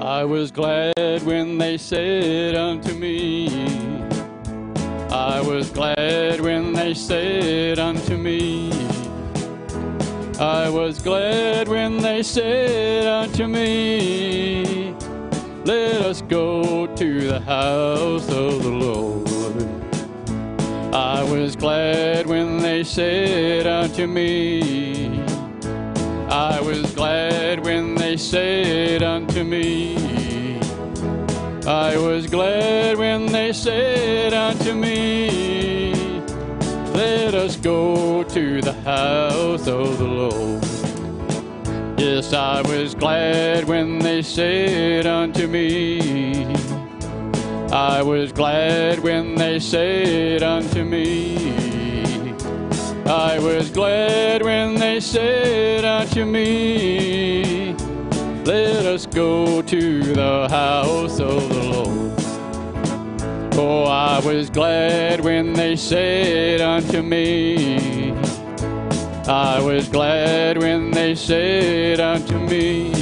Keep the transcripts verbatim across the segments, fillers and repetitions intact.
I was glad when they said unto me, I was glad when they said unto me, I was glad when they said unto me, let us go to the house of the Lord. I was glad when they said unto me, I was glad when they said unto me, I was glad when they said unto me, let us go to the house of the Lord. Yes, I was glad when they said unto me, I was glad when they said unto me, I was glad when they said unto me, let us go to the house of the Lord. Oh, I was glad when they said unto me, I was glad when they said unto me,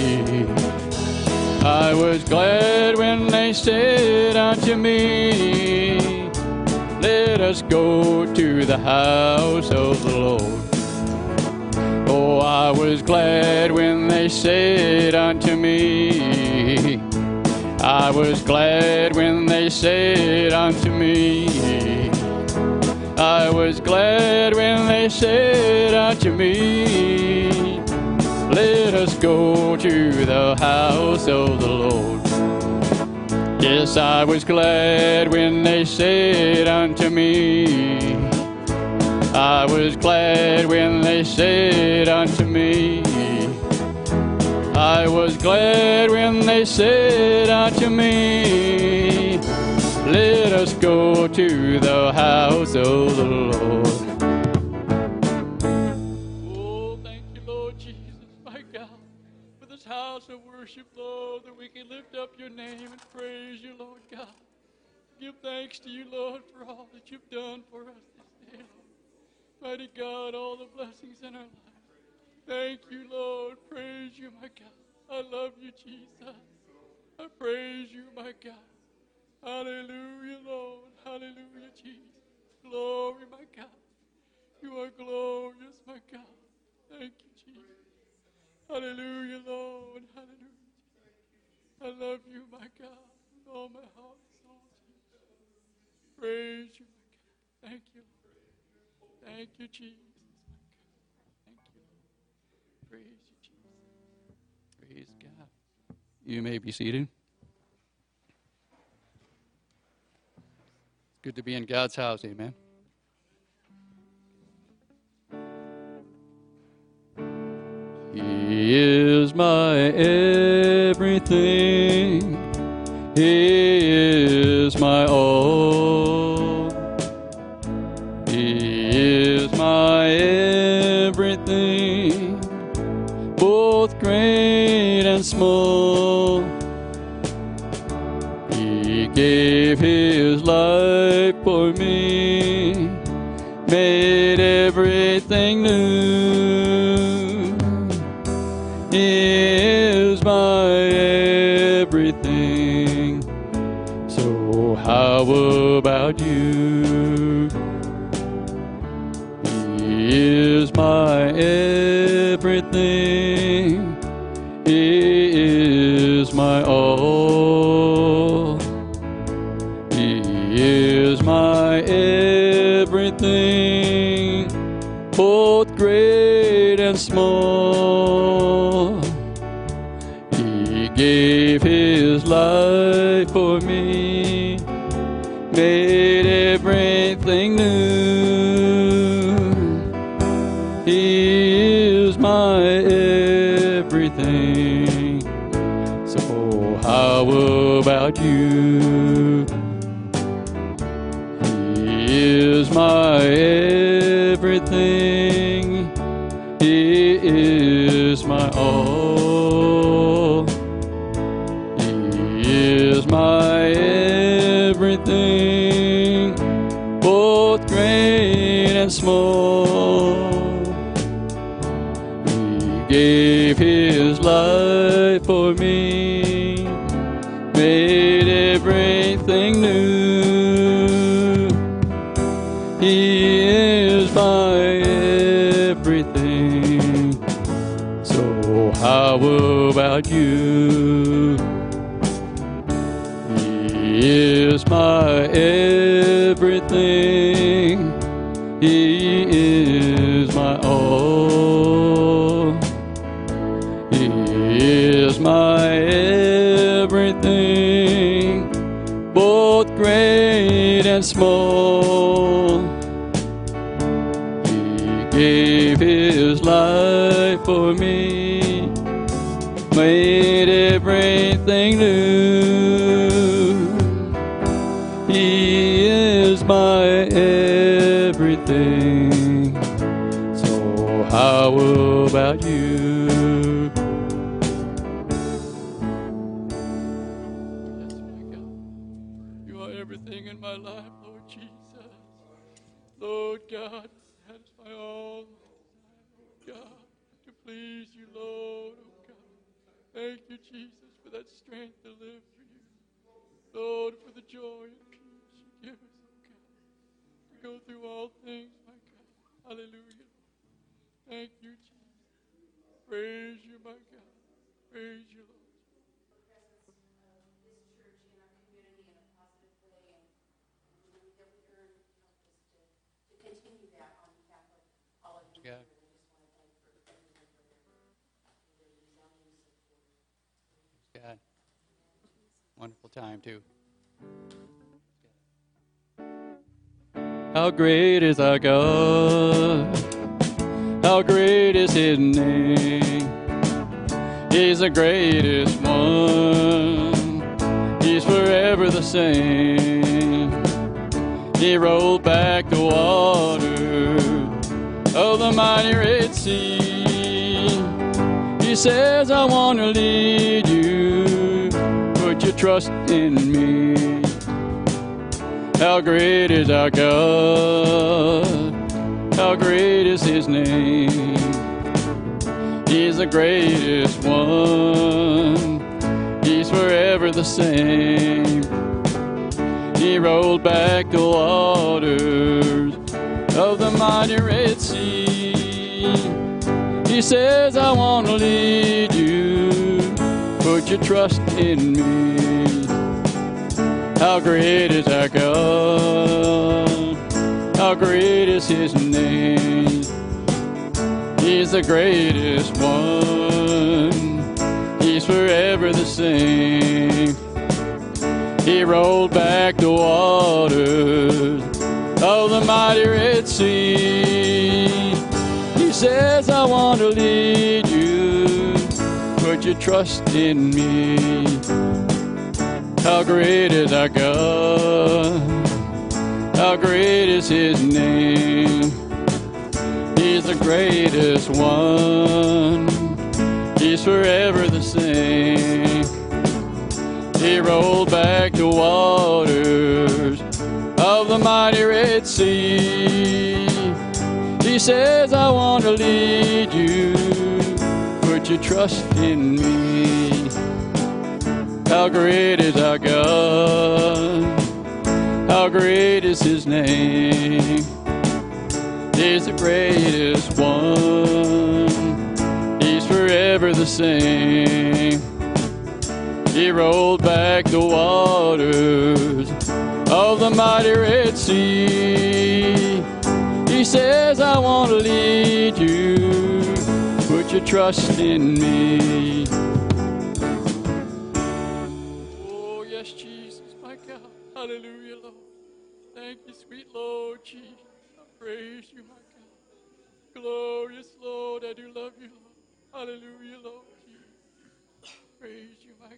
I was glad when they said unto me, let us go to the house of the Lord. Oh, I was glad when they said unto me, I was glad when they said unto me, I was glad when they said unto me, let us go to the house of the Lord. Yes, I was glad when they said unto me, I was glad when they said unto me, I was glad when they said unto me, let us go to the house of the Lord. Oh, thank you, Lord Jesus, my God, for this house of worship, Lord, that we can lift up your name and praise you, Lord God. Give thanks to you, Lord, for all that you've done for us this day, Lord. Mighty God, all the blessings in our life. Thank you, Lord. Praise you, my God. I love you, Jesus. I praise you, my God. Hallelujah, Lord. Hallelujah, Jesus. Glory, my God. You are glorious, my God. Thank you, Jesus. Hallelujah, Lord. Hallelujah. I love you, my God, with all my heart and soul, Jesus. Praise you, my God. Thank you, Lord. Thank you, Jesus, my God. Thank you, Lord. Praise you, Jesus. Praise God. You may be seated. It's good to be in God's house, amen. He is my everything. He is my all. He is my everything, both great and small. He gave his life for me, made everything new. He is my everything. So how about you? He is my everything. He is my all. He is my everything, both great and small. He gave his life for me, made everything new. He is my everything. So how about you? He is my everything. He is my all. He is my everything, both great and small. He gave his life for me, how about you? He is my everything. He is my all. He is my everything, both great and small. He gave his life for me, made everything new. He is my everything. So how about you? Yes, my God. You are everything in my life, Lord Jesus. Lord God, satisfy all. God, to please you, Lord. Oh God. Thank you, Jesus, for that strength to live for you. Lord, for the joy and peace you give us, oh God. To go through all things, my God. Hallelujah. Thank you, Jesus. Praise you, my God. Praise you, Lord. God. God. Wonderful time, too. How great is our God? How great is his name? He's the greatest one. He's forever the same. He rolled back the water of the mighty Red Sea. He says, I want to lead you. Put your trust in me. How great is our God? How great is his name? He's the greatest one. He's forever the same. He rolled back the waters of the mighty Red Sea. He says, I want to lead you. Put your trust in me. How great is our God? How great is his name? He's the greatest one. He's forever the same. He rolled back the waters of the mighty Red Sea. He says, I want to lead you. Put your trust in me. How great is our God? How great is his name? He's the greatest one. He's forever the same. He rolled back the waters of the mighty Red Sea. He says, I want to lead you. Put your trust in me. How great is our God? How great is his name? He's the greatest one. He's forever the same. He rolled back the waters of the mighty Red Sea. He says, I want to lead you. Put your trust in me. Oh, yes, Jesus, my God. Hallelujah, Lord. Thank you, sweet Lord Jesus. I praise you, my God. Glorious Lord, I do love you, Lord. Hallelujah, Lord Jesus. Praise you, my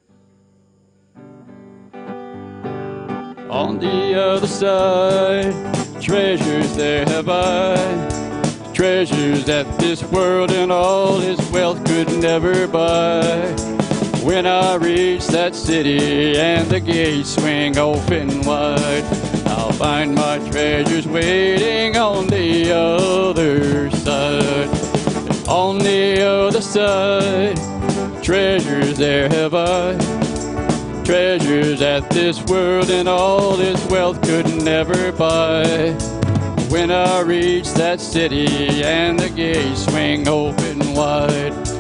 God. On the other side, treasures there have I, treasures that this world and all its wealth could never buy. When I reach that city and the gates swing open wide, I'll find my treasures waiting on the other side. On the other side, treasures there have I, treasures that this world and all its wealth could never buy. When I reach that city and the gates swing open wide, I'll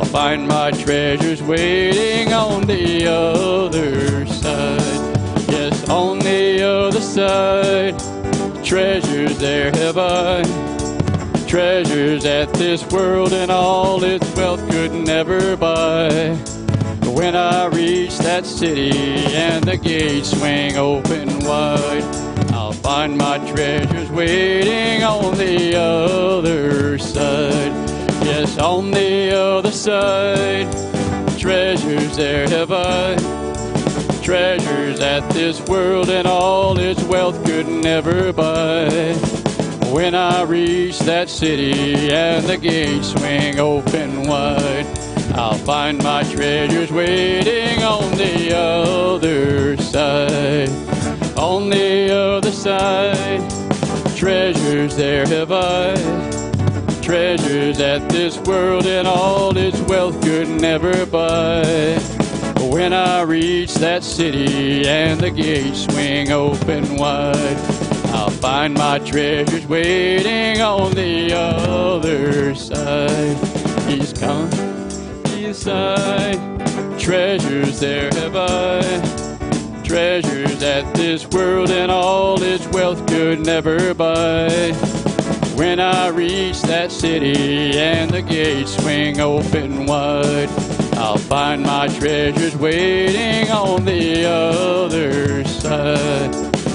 find my treasures waiting on the other side. Yes, on the other side, treasures there have I. Treasures that this world and all its wealth could never buy. When I reach that city and the gates swing open wide, I'll find my treasures waiting on the other side. Yes, on the other side, treasures there have I. Treasures that this world and all its wealth could never buy. When I reach that city and the gates swing open wide, I'll find my treasures waiting on the other side. On the other side, treasures there have I. Treasures that this world and all its wealth could never buy. When I reach that city and the gates swing open wide, I'll find my treasures waiting on the other side. He's come inside. Treasures there have I. Treasures that this world and all its wealth could never buy. When I reach that city and the gates swing open wide, I'll find my treasures waiting on the other side.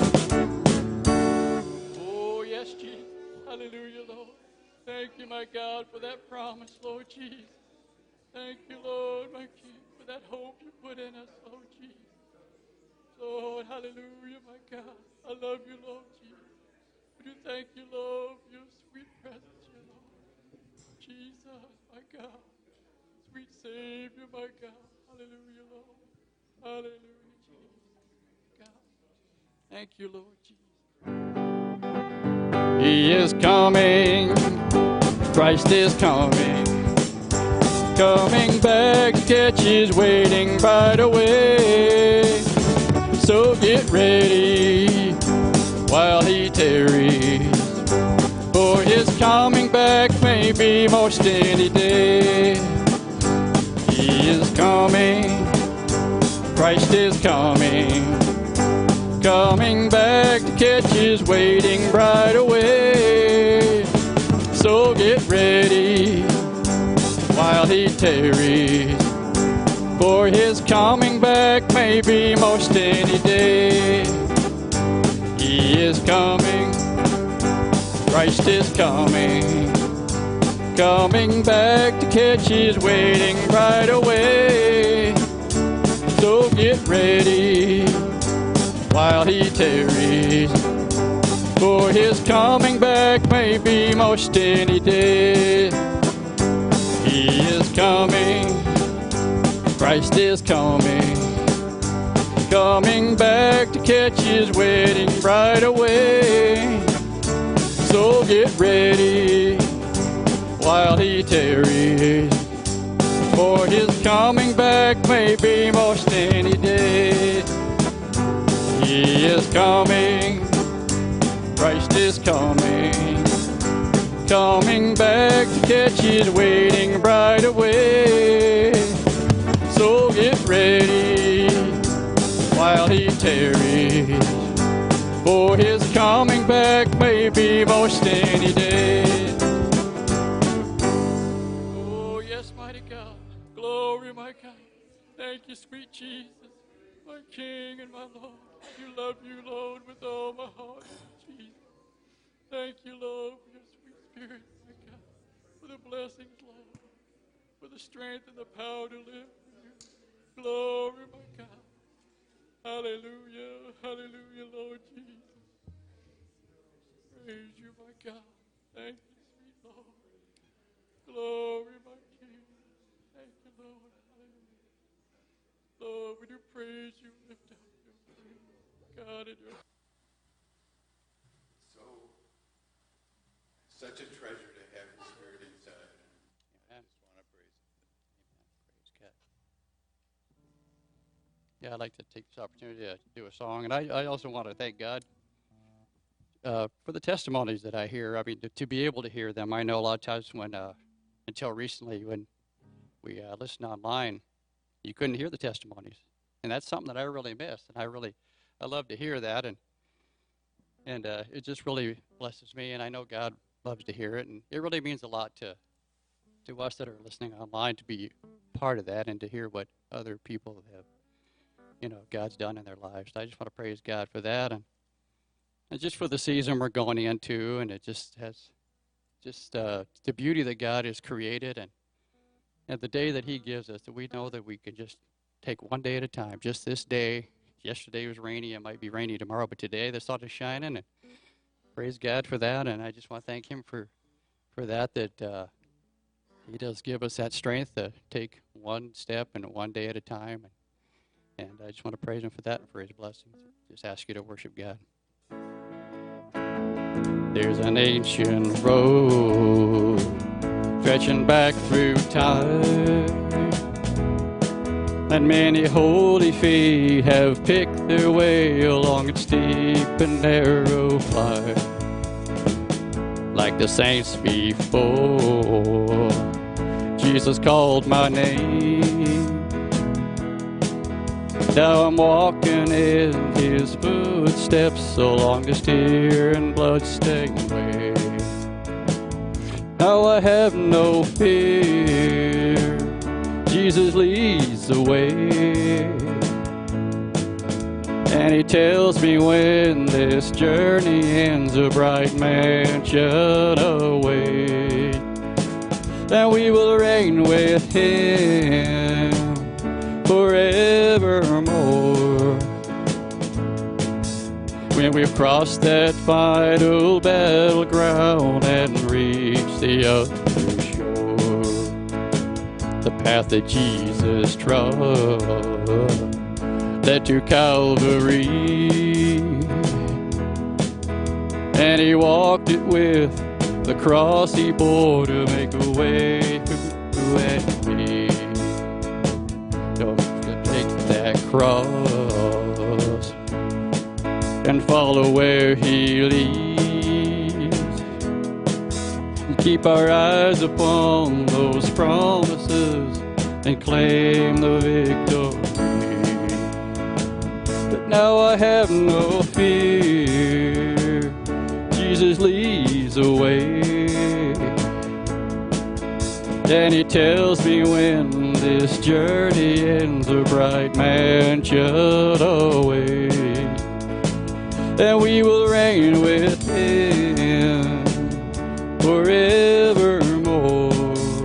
Oh, yes, Jesus. Hallelujah, Lord. Thank you, my God, for that promise, Lord Jesus. Thank you, Lord, my King, for that hope you put in us, Lord Jesus. Lord, hallelujah, my God. I love you, Lord Jesus. We do thank you, Lord, for your sweet presence, your Lord. Jesus, my God. Sweet Savior, my God. Hallelujah, Lord. Hallelujah, Jesus. God. Thank you, Lord Jesus. He is coming. Christ is coming. Coming back to catch his waiting right away. So get ready while he tarries, for his coming back may be most any day. He is coming, Christ is coming, coming back to catch his waiting right away. So get ready while he tarries, for his coming back may be most any day. He is coming, Christ is coming, coming back to catch his waiting right away. So get ready while he tarries, for his coming back may be most any day. He is coming, Christ is coming, coming back to catch his waiting right away. So get ready while he tarries, for his coming back may be most any day. He is coming, Christ is coming, coming back to catch his waiting right away. So get ready while he tarries, for his coming back may be most any day. Oh, yes, mighty God. Glory, my God. Thank you, sweet Jesus, my King and my Lord. You love you, Lord, with all my heart, Jesus. Thank you, Lord, for your sweet spirit, my God, for the blessings, Lord, for the strength and the power to live for you. Glory, my God. Hallelujah, hallelujah, Lord Jesus. Praise you, my God. Thank you, sweet Lord. Glory, my King. Thank you, Lord. Hallelujah. Lord, we do praise you, lift up your praise, God, in your... So, such a treasure to have the Spirit inside. I just want to praise it. Praise God. Yeah, I'd like to take this opportunity to do a song, and I, I also want to thank God uh, for the testimonies that I hear. I mean, to, to be able to hear them. I know a lot of times when, uh, until recently, when we uh, listened online, you couldn't hear the testimonies. And that's something that I really missed. And I really, I love to hear that. And and uh, it just really blesses me. And I know God loves to hear it. And it really means a lot to to us that are listening online to be part of that and to hear what other people have, you know, God's done in their lives. So I just want to praise God for that. And, and just for the season we're going into. And it just has just uh, the beauty that God has created. And, and the day that he gives us, that we know that we can just take one day at a time. Just this day. Yesterday was rainy. It might be rainy tomorrow. But today the sun is shining. And praise God for that. And I just want to thank him for, for that, that uh, he does give us that strength to take one step and one day at a time. And, and I just want to praise him for that and for his blessings. Just ask you to worship God. There's an ancient road stretching back through time, and many holy feet have picked their way along its steep and narrow flight. Like the saints before, Jesus called my name. Now I'm walking in his footsteps along this tear and blood-stained way. Now I have no fear, Jesus leads the way. And he tells me when this journey ends, a bright mansion awaits, and we will reign with him forevermore. When we've crossed that final battleground and reached the other shore, the path that Jesus trod led to Calvary, and he walked it with the cross he bore to make a way for you and me. Don't take that cross and follow where he leads, and keep our eyes upon those promises and claim the victory. But now I have no fear, Jesus leads the way. And he tells me when this journey ends, a bright mansion awaits, and we will reign with him forevermore.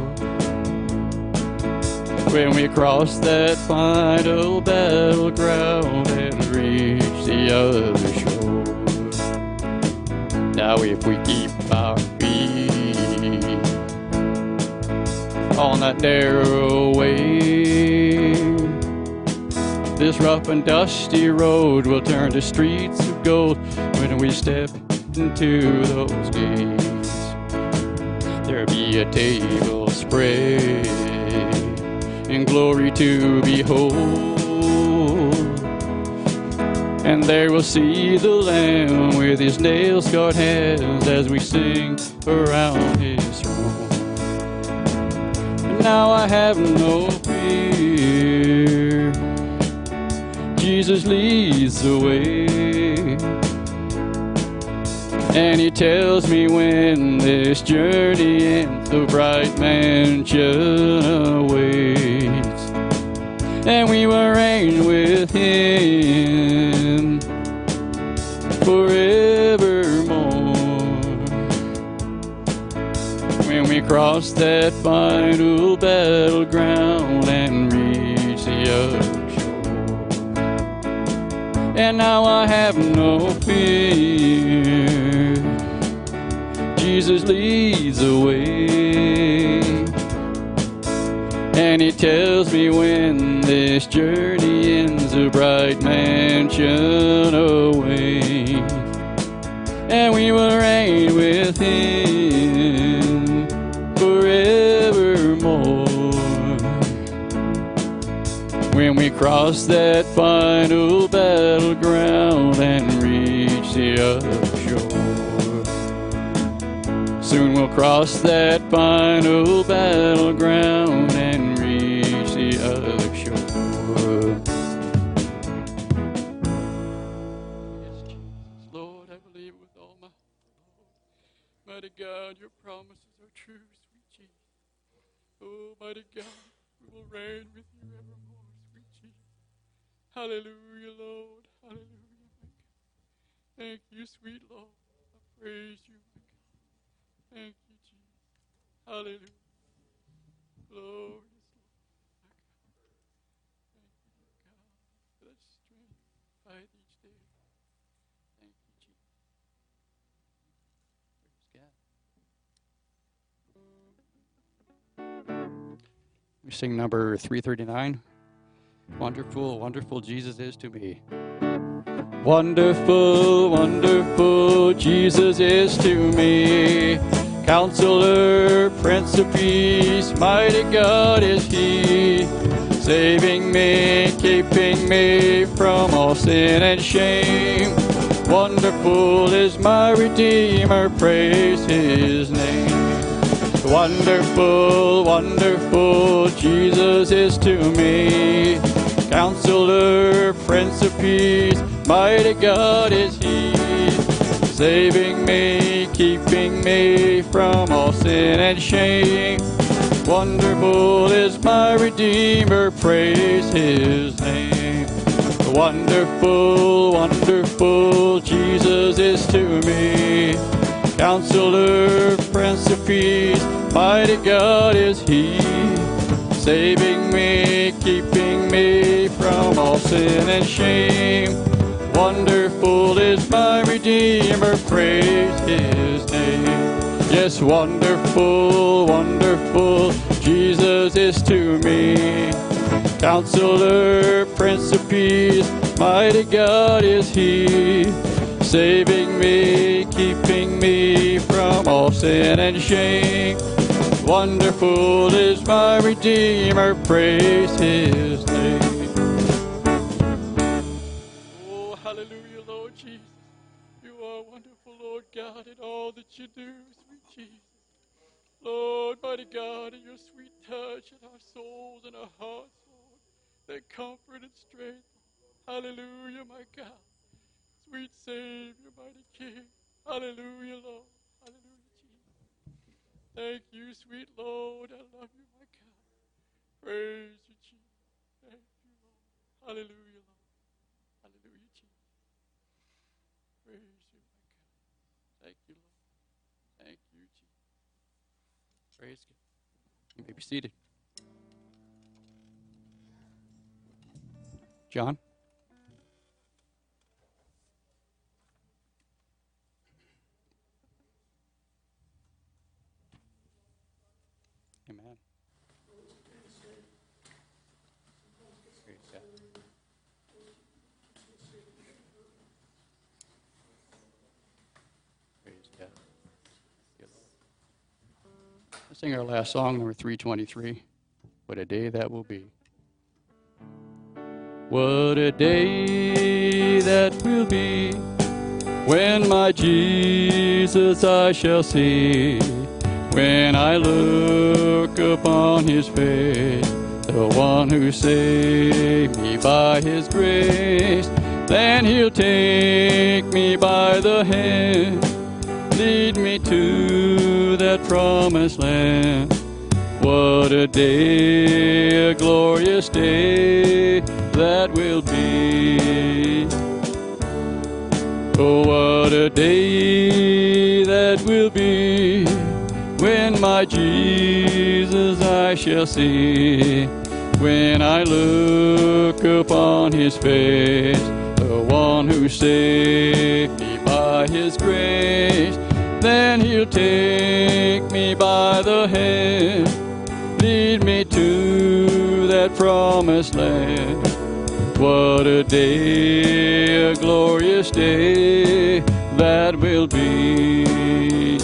When we cross that final battleground and reach the other shore. Now if we keep our feet on that narrow way, this rough and dusty road will turn to streets of gold when we step into those gates. There'll be a table spread in glory to behold, and there we'll see the Lamb with his nail-scarred hands as we sing around his throne. And now I have no fear, Jesus leads the way. And he tells me when this journey ends, the bright mansion awaits, and we will reign with him forevermore. When we cross that final battleground and reach the other shore. And now I have no fear, Jesus leads the way. And he tells me when this journey ends, a bright mansion awaits, and we will reign with him forevermore. When we cross that final battleground and reach the other shore. Soon we'll cross that final battleground and reach the other shore. Yes, Jesus, Lord, I believe with all my heart. Mighty God, your promises are true, sweet Jesus. Oh, mighty God, we will reign with you evermore, sweet Jesus. Hallelujah, Lord. Hallelujah, my God. Thank you, sweet Lord. I praise you, my God. Thank you, Jesus. Hallelujah. Glorious Lord, my God. Thank you, God, for that strength to fight each day. Thank you, Jesus. Praise God. We sing number three thirty-nine. Wonderful, wonderful Jesus is to me. Wonderful, wonderful Jesus is to me. Counselor, Prince of Peace, mighty God is He. Saving me, keeping me from all sin and shame. Wonderful is my Redeemer, praise His name. Wonderful, wonderful Jesus is to me. Counselor, Prince of Peace, mighty God is He. Saving me, keeping me from all sin and shame. Wonderful is my Redeemer, praise His name. Wonderful, wonderful Jesus is to me. Counselor, Prince of Peace, mighty God is He. Saving me, keeping me from all sin and shame. Wonderful is my Redeemer, praise His name. Yes, wonderful, wonderful Jesus is to me. Counselor, Prince of Peace, mighty God is He. Saving me, keeping me from all sin and shame. Wonderful is my Redeemer, praise His name. Oh, hallelujah, Lord Jesus. You are wonderful, Lord God, in all that you do, sweet Jesus. Lord, mighty God, in your sweet touch in our souls and our hearts, Lord, that comfort and strength. Hallelujah, my God. Sweet Savior, mighty King. Hallelujah, Lord. Hallelujah, Jesus. Thank you, sweet Lord. I love you, my God. Praise you, Jesus. Thank you, Lord. Hallelujah, Lord. Hallelujah, Jesus. Praise you, my God. Thank you, Lord. Thank you, Jesus. Praise God. You may be seated. John? Amen. Praise God. Praise God. Let's sing our last song, number three twenty-three. What a day that will be. What a day that will be when my Jesus I shall see. When I look upon His face, the one who saved me by His grace, then He'll take me by the hand, lead me to that promised land. What a day, a glorious day that will be. Oh, what a day that will be when my Jesus I shall see. When I look upon His face, the one who saved me by His grace, then He'll take me by the hand, lead me to that promised land. What a day, a glorious day that will be.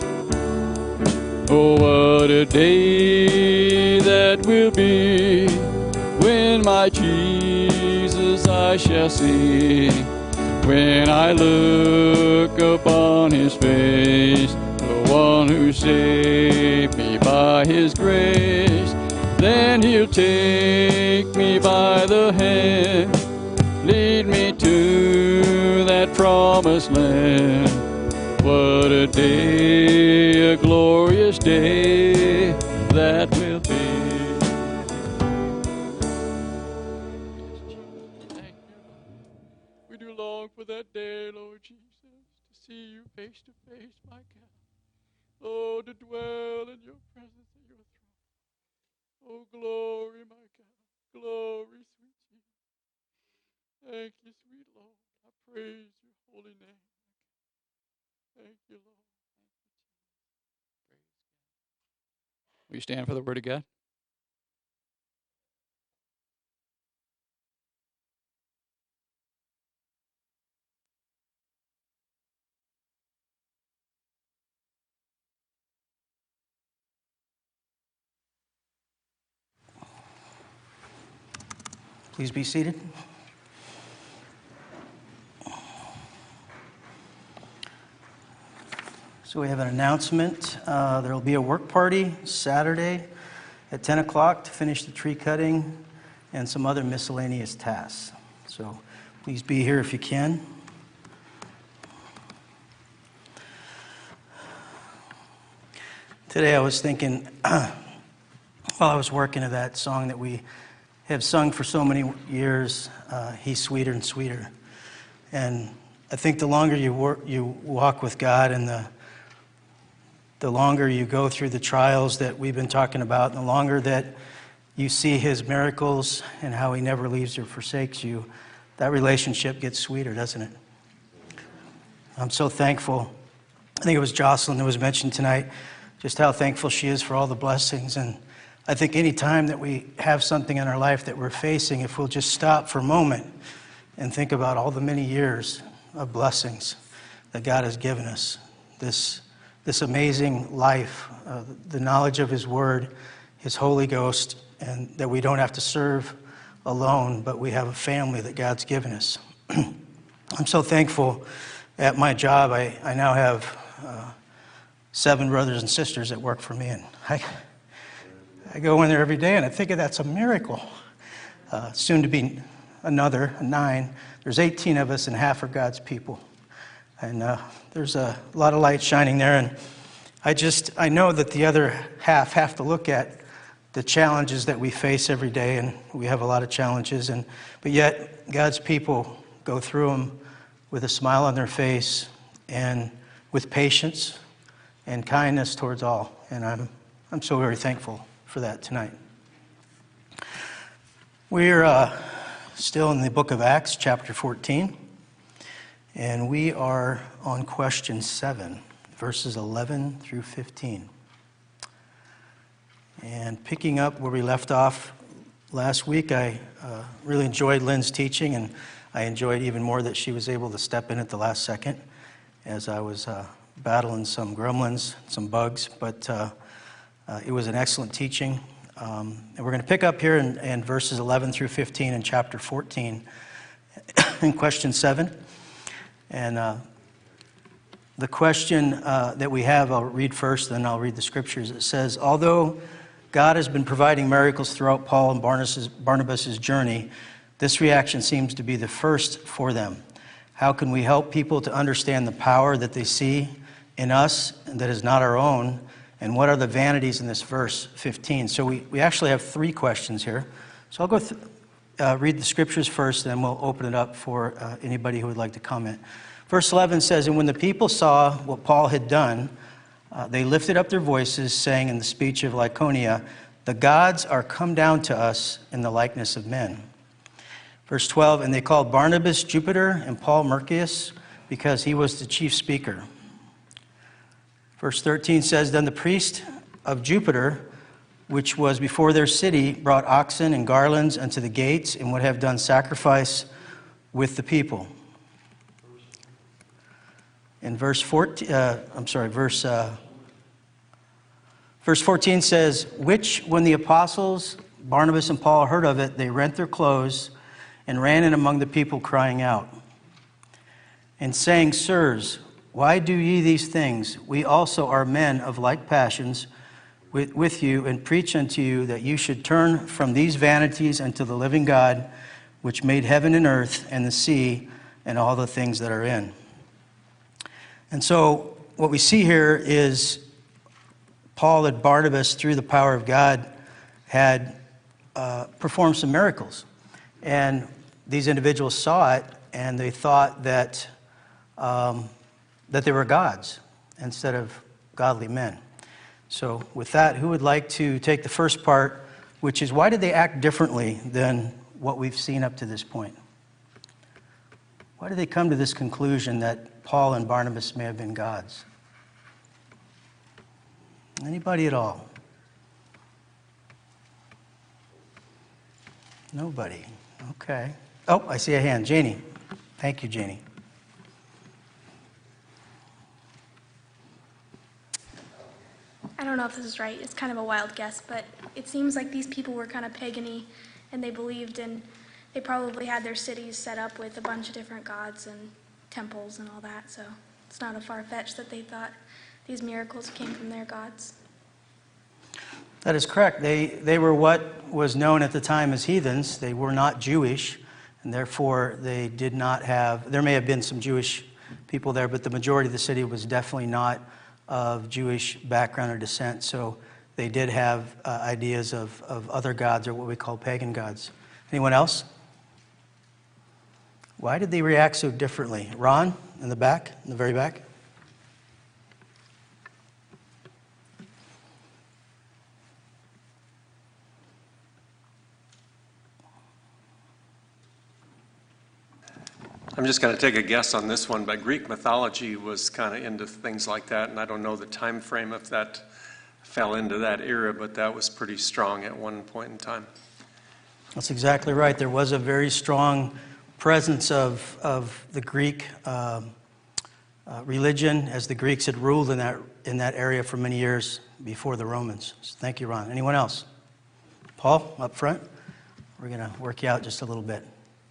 Oh, what a day that will be when my Jesus I shall see. When I look upon His face, the one who saved me by His grace, Then he'll take me by the hand, lead me to that promised land. What a day, a glorious day that will be. Thank you, Lord. We do long for that day, Lord Jesus, to see you face to face, my God. Oh, to dwell in your presence and your throne. Oh, glory, my God. Glory, sweet Jesus. Thank you, sweet Lord. I praise your holy name. Thank you, Lord. Thank you, Jesus. Will you stand for the word of God? Please be seated. So we have an announcement. Uh, there will be a work party Saturday at ten o'clock to finish the tree cutting and some other miscellaneous tasks. So please be here if you can. Today I was thinking, while I was working to that song that we have sung for so many years, uh, He's Sweeter and Sweeter. And I think the longer you work, you walk with God, and the the longer you go through the trials that we've been talking about, and the longer that you see His miracles and how He never leaves or forsakes you, that relationship gets sweeter, doesn't it? I'm so thankful. I think it was Jocelyn that was mentioned tonight, just how thankful she is for all the blessings. And I think any time that we have something in our life that we're facing, if we'll just stop for a moment and think about all the many years of blessings that God has given us, this, this amazing life, uh, the knowledge of His Word, His Holy Ghost, and that we don't have to serve alone, but we have a family that God's given us. I'm so thankful at my job. I, I now have uh, seven brothers and sisters that work for me, and I, I go in there every day, and I think that's a miracle. Uh, soon to be another, nine. There's eighteen of us, and half are God's people. And uh, there's a lot of light shining there, and I just, I know that the other half have to look at the challenges that we face every day, and we have a lot of challenges, and but yet God's people go through them with a smile on their face and with patience and kindness towards all. And I'm I'm so very thankful for that tonight. We're uh, still in the book of Acts, chapter fourteen, and we are on question seven, verses eleven through fifteen. And picking up where we left off last week, I uh, really enjoyed Lynn's teaching, and I enjoyed even more that she was able to step in at the last second as I was uh, battling some gremlins, some bugs, but uh, uh, it was an excellent teaching. Um, and we're going to pick up here in, in verses eleven through fifteen in chapter fourteen in question seven. And uh, the question uh, that we have, I'll read first, then I'll read the scriptures. It says, although God has been providing miracles throughout Paul and Barnabas' Barnabas' journey, this reaction seems to be the first for them. How can we help people to understand the power that they see in us and that is not our own? And what are the vanities in this verse fifteen? So we, we actually have three questions here. So I'll go th- uh, read the scriptures first, then we'll open it up for uh, anybody who would like to comment. Verse eleven says, and when the people saw what Paul had done, uh, they lifted up their voices, saying in the speech of Lycaonia, the gods are come down to us in the likeness of men. Verse twelve, and they called Barnabas Jupiter and Paul Mercius because he was the chief speaker. Verse thirteen says, then the priest of Jupiter, which was before their city, brought oxen and garlands unto the gates and would have done sacrifice with the people. In verse fourteen, uh, I'm sorry, verse uh, verse fourteen says, which when the apostles Barnabas and Paul heard of it, they rent their clothes and ran in among the people, crying out and saying, sirs, why do ye these things? We also are men of like passions, with, with you and preach unto you that you should turn from these vanities unto the living God, which made heaven and earth and the sea and all the things that are in. And so what we see here is Paul and Barnabas, through the power of God, had uh, performed some miracles. And these individuals saw it, and they thought that, um, that they were gods instead of godly men. So with that, who would like to take the first part, which is why did they act differently than what we've seen up to this point? Why did they come to this conclusion that Paul and Barnabas may have been gods? Anybody at all? Nobody. Okay. Oh, I see a hand. Janie. Thank you, Janie. I don't know if this is right. It's kind of a wild guess, but it seems like these people were kind of pagany, and they believed in, they probably had their cities set up with a bunch of different gods and temples and all that, so it's not a far-fetched that they thought these miracles came from their gods. That is correct. They, they were what was known at the time as heathens. They were not Jewish, and therefore they did not have, there may have been some Jewish people there, but the majority of the city was definitely not of Jewish background or descent. So they did have uh, ideas of, of other gods, or what we call pagan gods. Anyone else? Why did they react so differently? Ron, in the back, in the very back. I'm just going to take a guess on this one, but Greek mythology was kind of into things like that, and I don't know the time frame if that fell into that era, but that was pretty strong at one point in time. That's exactly right. There was a very strong presence of, of the Greek um, uh, religion, as the Greeks had ruled in that, in that area for many years before the Romans. So thank you, Ron. Anyone else? Paul, up front. We're going to work you out just a little bit.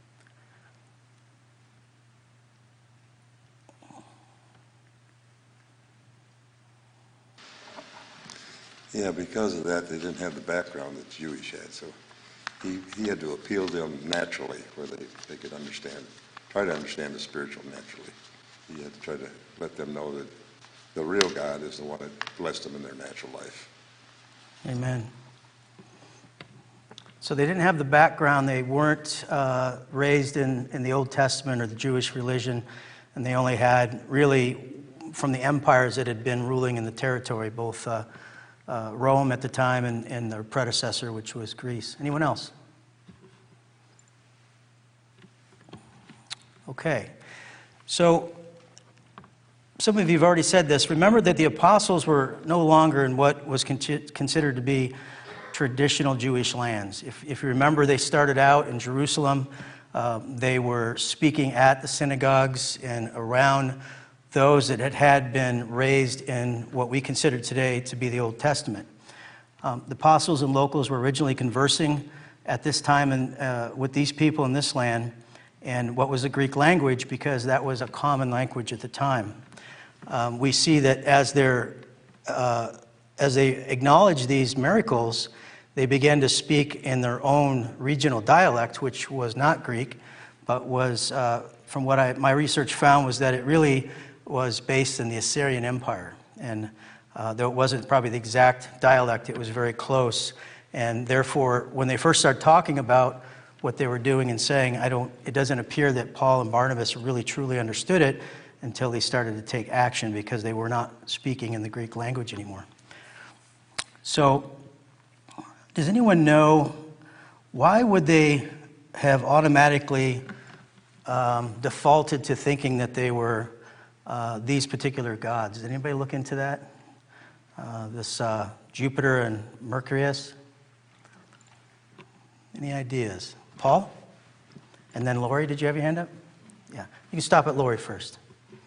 Yeah, because of that, they didn't have the background that Jewish had, so he, he had to appeal to them naturally, where they, they could understand, try to understand the spiritual naturally. He had to try to let them know that the real God is the one that blessed them in their natural life. Amen. So they didn't have the background. They weren't uh, raised in, in the Old Testament or the Jewish religion, and they only had really from the empires that had been ruling in the territory, both uh, Uh, Rome at the time and, and their predecessor, which was Greece. Anyone else? Okay. So, some of you have already said this. Remember that the apostles were no longer in what was con- considered to be traditional Jewish lands. If, if you remember, they started out in Jerusalem. Uh, they were speaking at the synagogues and around those that had, had been raised in what we consider today to be the Old Testament. Um, the apostles and locals were originally conversing at this time in, uh, with these people in this land in what was the Greek language, because that was a common language at the time. Um, we see that as, they're, uh, as they acknowledged these miracles, they began to speak in their own regional dialect, which was not Greek, but was, uh, from what I, my research found, was that it really was based in the Assyrian Empire. And uh, though it wasn't probably the exact dialect, it was very close. And therefore, when they first started talking about what they were doing and saying, I don't, it doesn't appear that Paul and Barnabas really truly understood it until they started to take action, because they were not speaking in the Greek language anymore. So, does anyone know why would they have automatically um, defaulted to thinking that they were Uh, these particular gods? Did anybody look into that? Uh, this uh, Jupiter and Mercurius? Any ideas? Paul? And then Lori, did you have your hand up? Yeah. You can stop at Lori first.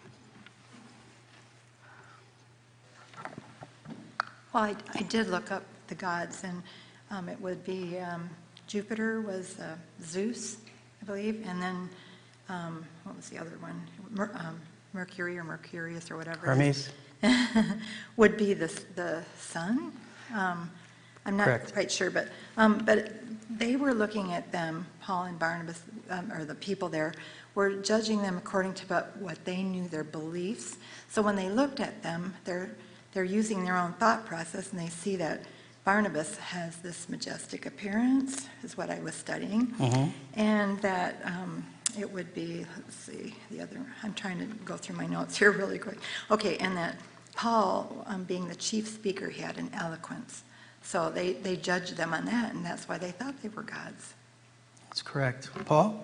Well, I, I did look up the gods, and um, it would be um, Jupiter was uh, Zeus, I believe, and then um, what was the other one? Mer- um, Mercury or Mercurius or whatever. Hermes? Would be the the sun. Um, I'm not Correct. quite sure, but, um, but they were looking at them, Paul and Barnabas, um, or the people there, were judging them according to what, what they knew, their beliefs. So when they looked at them, they're, they're using their own thought process, and they see that Barnabas has this majestic appearance, is what I was studying, Mhm. and that um, it would be, let's see, the other, I'm trying to go through my notes here really quick. Okay, and that Paul, um, being the chief speaker, he had an eloquence. So they, they judged them on that, and that's why they thought they were gods. That's correct. Paul?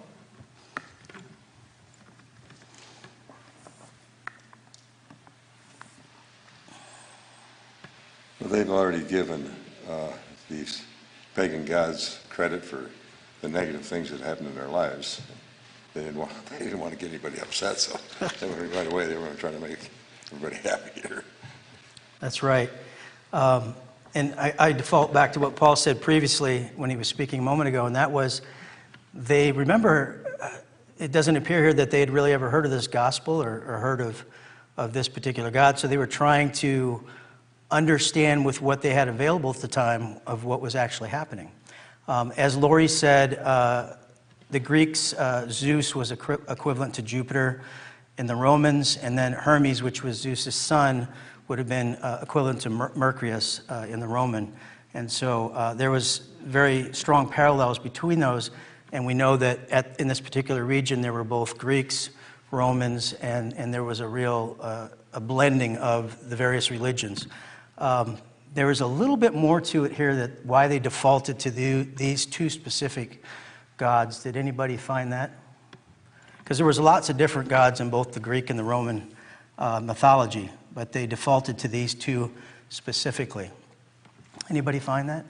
Well, they've already given uh, these pagan gods credit for the negative things that happened in their lives. They didn't want, they didn't want to get anybody upset, so they were, right away they were trying to make everybody happy here. That's right. Um, and I, I default back to what Paul said previously when he was speaking a moment ago, and that was they remember, uh, it doesn't appear here that they had really ever heard of this gospel or, or heard of, of this particular God, so they were trying to understand with what they had available at the time of what was actually happening. Um, as Lori said, uh, the Greeks, uh, Zeus was equi- equivalent to Jupiter in the Romans, and then Hermes, which was Zeus's son, would have been uh, equivalent to Mer- Mercurius uh, in the Roman. And so uh, there was very strong parallels between those, and we know that at, in this particular region there were both Greeks, Romans, and, and there was a real uh, a blending of the various religions. Um, there is a little bit more to it here that why they defaulted to the, these two specific gods. Did anybody find that? Because there was lots of different gods in both the Greek and the Roman uh, mythology, but they defaulted to these two specifically. Anybody find that?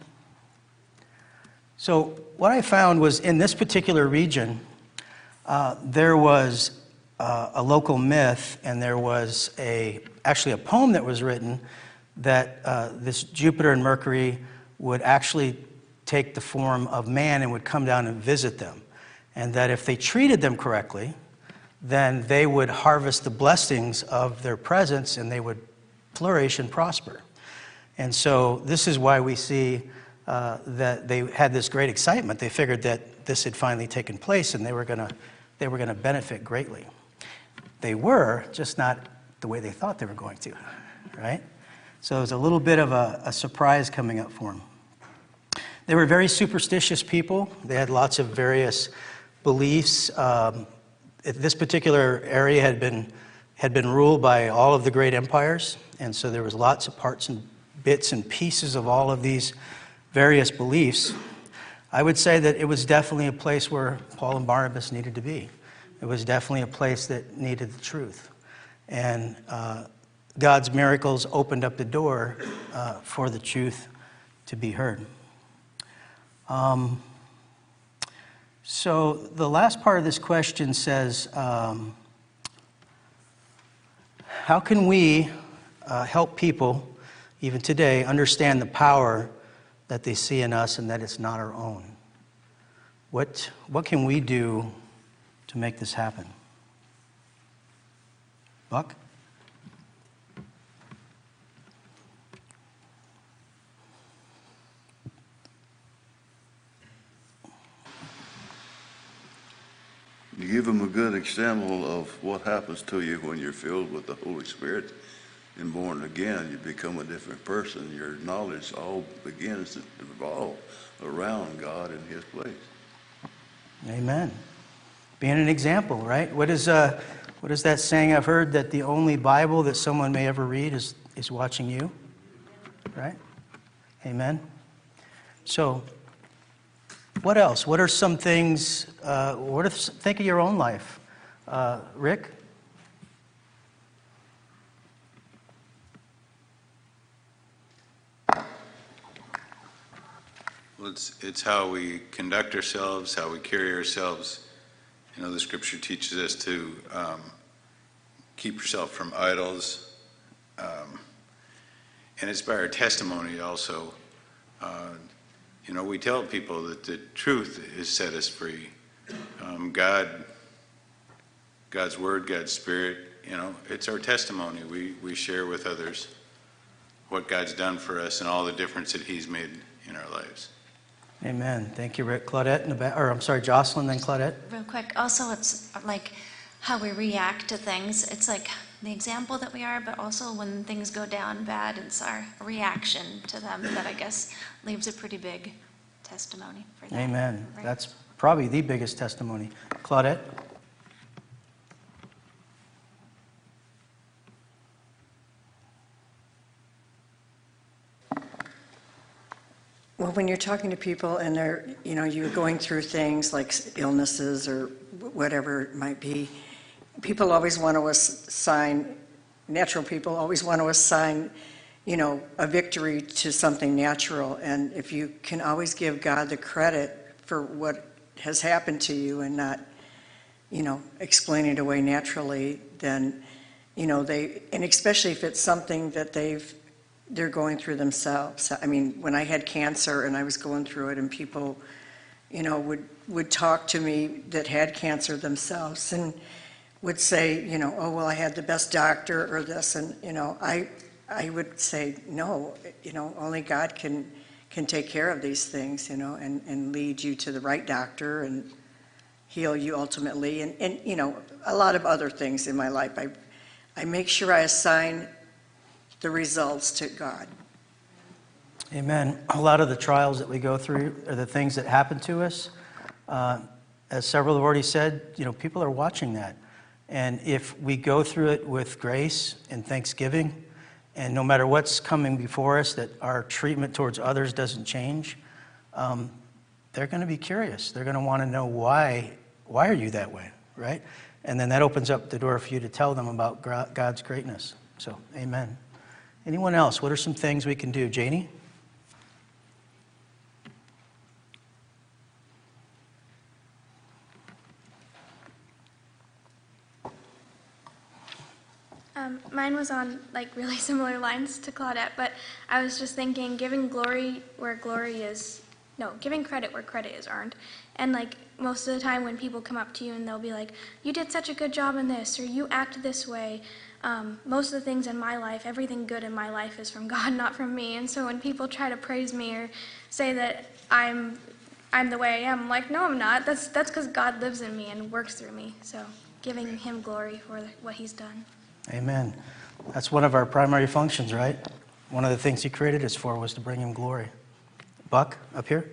So what I found was in this particular region, uh, there was uh, a local myth, and there was a actually a poem that was written that uh, this Jupiter and Mercury would actually take the form of man and would come down and visit them. And that if they treated them correctly, then they would harvest the blessings of their presence and they would flourish and prosper. And so this is why we see uh, that they had this great excitement. They figured that this had finally taken place and they were gonna, they were gonna benefit greatly. They were, just not the way they thought they were going to, right? So it was a little bit of a, a surprise coming up for them. They were very superstitious people. They had lots of various beliefs. Um, this particular area had been had been ruled by all of the great empires, and so there was lots of parts and bits and pieces of all of these various beliefs. I would say that it was definitely a place where Paul and Barnabas needed to be. It was definitely a place that needed the truth. And uh, God's miracles opened up the door uh, for the truth to be heard. Um, so the last part of this question says, um, how can we uh, help people, even today, understand the power that they see in us and that it's not our own? What, what can we do to make this happen? Buck? You give them a good example of what happens to you when you're filled with the Holy Spirit and born again. You become a different person. Your knowledge all begins to revolve around God and His place. Amen. Being an example, right? What is uh, what is that saying I've heard, that the only Bible that someone may ever read is, is watching you? Right? Amen. So, what else? What are some things, uh, what if, think of your own life. Uh, Rick? Well, it's, it's how we conduct ourselves, how we carry ourselves. You know, the scripture teaches us to um, keep yourself from idols. Um, and it's by our testimony also. Uh, you know, we tell people that the truth has set us free. Um, God, God's word, God's spirit, you know, it's our testimony. We, we share with others what God's done for us and all the difference that he's made in our lives. Amen. Thank you, Rick. Claudette in the back, or I'm sorry, Jocelyn, then Claudette. Real quick, also it's like how we react to things. It's like the example that we are, but also when things go down bad, it's our reaction to them that I guess leaves a pretty big testimony for that. Amen. Right? That's probably the biggest testimony. Claudette? Well, when you're talking to people and they're, you know, you're going through things like illnesses or whatever it might be, people always want to assign, natural people always want to assign, you know, a victory to something natural. And if you can always give God the credit for what has happened to you and not, you know, explain it away naturally, then, you know, they, and especially if it's something that they've, they're going through themselves. I mean, when I had cancer and I was going through it and people, you know, would, would talk to me that had cancer themselves and would say, you know, oh, well, I had the best doctor or this. And, you know, I, I would say, no, you know, only God can, can take care of these things, you know, and, and lead you to the right doctor and heal you ultimately. And, and, you know, a lot of other things in my life. I, I make sure I assign the results to God. Amen. A lot of the trials that we go through are the things that happen to us. Uh, as several have already said, you know, people are watching that. And if we go through it with grace and thanksgiving, and no matter what's coming before us, that our treatment towards others doesn't change, um, they're going to be curious. They're going to want to know why, why are you that way, right? And then that opens up the door for you to tell them about God's greatness. So, amen. Anyone else? What are some things we can do? Janie? Um, mine was on like really similar lines to Claudette, but I was just thinking giving glory where glory is, no, giving credit where credit is earned. And like most of the time when people come up to you and they'll be like, you did such a good job in this, or you act this way. Um, most of the things in my life, everything good in my life is from God, not from me. And so when people try to praise me or say that I'm I'm the way I am, I'm like, no, I'm not. That's that's because God lives in me and works through me. So giving him glory for what he's done. Amen. That's one of our primary functions, right? One of the things he created us for was to bring him glory. Buck, up here.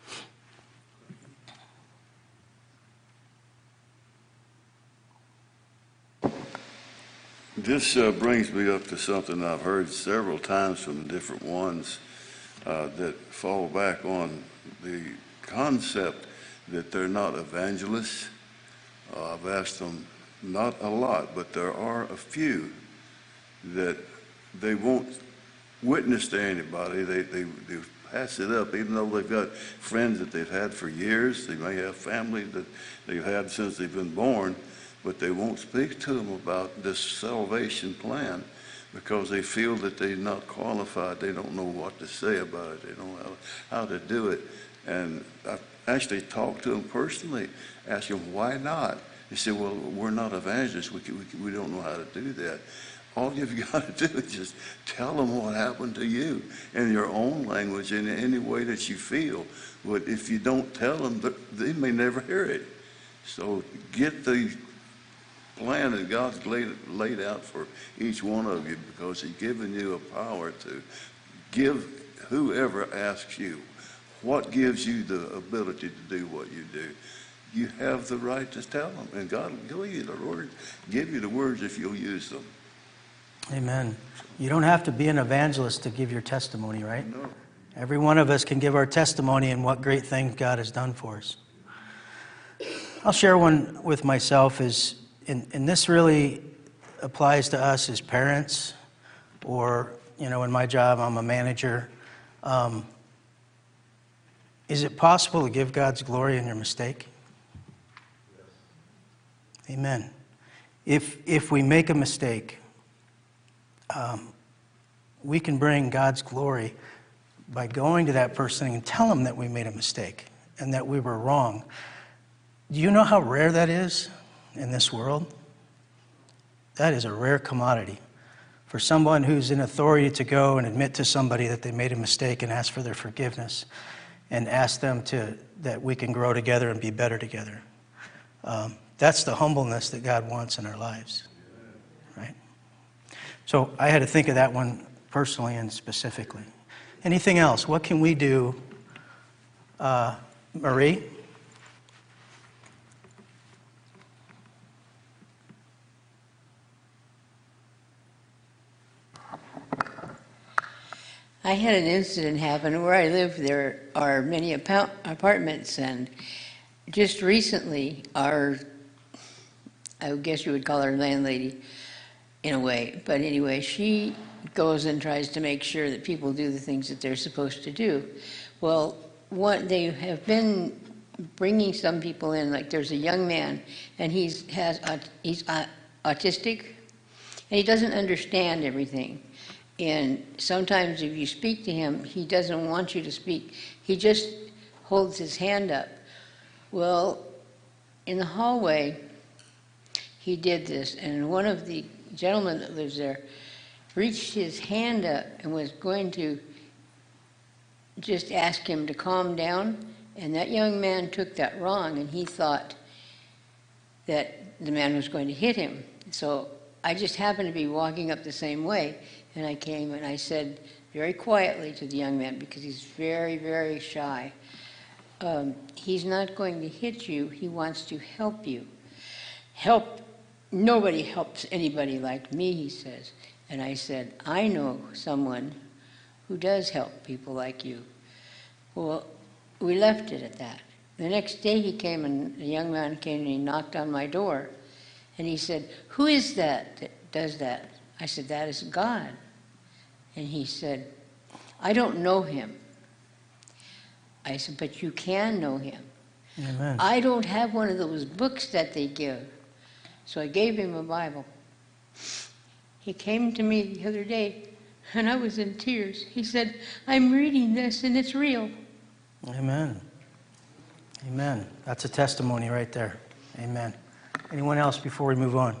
This uh, brings me up to something I've heard several times from different ones uh, that fall back on the concept that they're not evangelists. Uh, I've asked them, not a lot, but there are a few that they won't witness to anybody. They, they, they pass it up, even though they've got friends that they've had for years. They may have family that they've had since they've been born, but they won't speak to them about this salvation plan because they feel that they're not qualified. They don't know what to say about it. They don't know how, how to do it. And I've actually talked to them personally, asked them, why not? They said, well, we're not evangelists. We, can, we, can, we don't know how to do that. All you've got to do is just tell them what happened to you in your own language, in any way that you feel. But if you don't tell them, they may never hear it. So get the plan that God's laid, laid out for each one of you, because he's given you a power to give whoever asks you. What gives you the ability to do what you do? You have the right to tell them, and God will give you the word, give you the words if you'll use them. Amen. You don't have to be an evangelist to give your testimony, right? No. Every one of us can give our testimony and what great things God has done for us. I'll share one with myself, is, and, and this really applies to us as parents, or, you know, in my job, I'm a manager. Um, is it possible to give God's glory in your mistake? Amen. If, if we make a mistake, um, we can bring God's glory by going to that person and tell them that we made a mistake and that we were wrong. Do you know how rare that is in this world? That is a rare commodity for someone who's in authority to go and admit to somebody that they made a mistake and ask for their forgiveness and ask them to that we can grow together and be better together. Um, that's the humbleness that God wants in our lives, right? So I had to think of that one personally and specifically. Anything else? What can we do, uh, Marie? I had an incident happen where I live. There are many apart- apartments, and just recently, our, I guess you would call her landlady in a way, but anyway, she goes and tries to make sure that people do the things that they're supposed to do. Well, what they have been bringing some people in, like there's a young man, and he's has he's autistic, and he doesn't understand everything. And sometimes if you speak to him, he doesn't want you to speak. He just holds his hand up. Well, in the hallway, he did this, and one of the gentlemen that lives there reached his hand up and was going to just ask him to calm down, and that young man took that wrong, and he thought that the man was going to hit him. So I just happened to be walking up the same way, and I came and I said very quietly to the young man, because he's very, very shy, um, he's not going to hit you, he wants to help you. Help, nobody helps anybody like me, he says. And I said, I know someone who does help people like you. Well, we left it at that. The next day he came, and a young man came and he knocked on my door, and he said, who is that that does that? I said, that is God. And he said, I don't know him. I said, but you can know him. Amen. I don't have one of those books that they give. So I gave him a Bible. He came to me the other day, and I was in tears. He said, I'm reading this, and it's real. Amen. Amen. That's a testimony right there. Amen. Anyone else before we move on?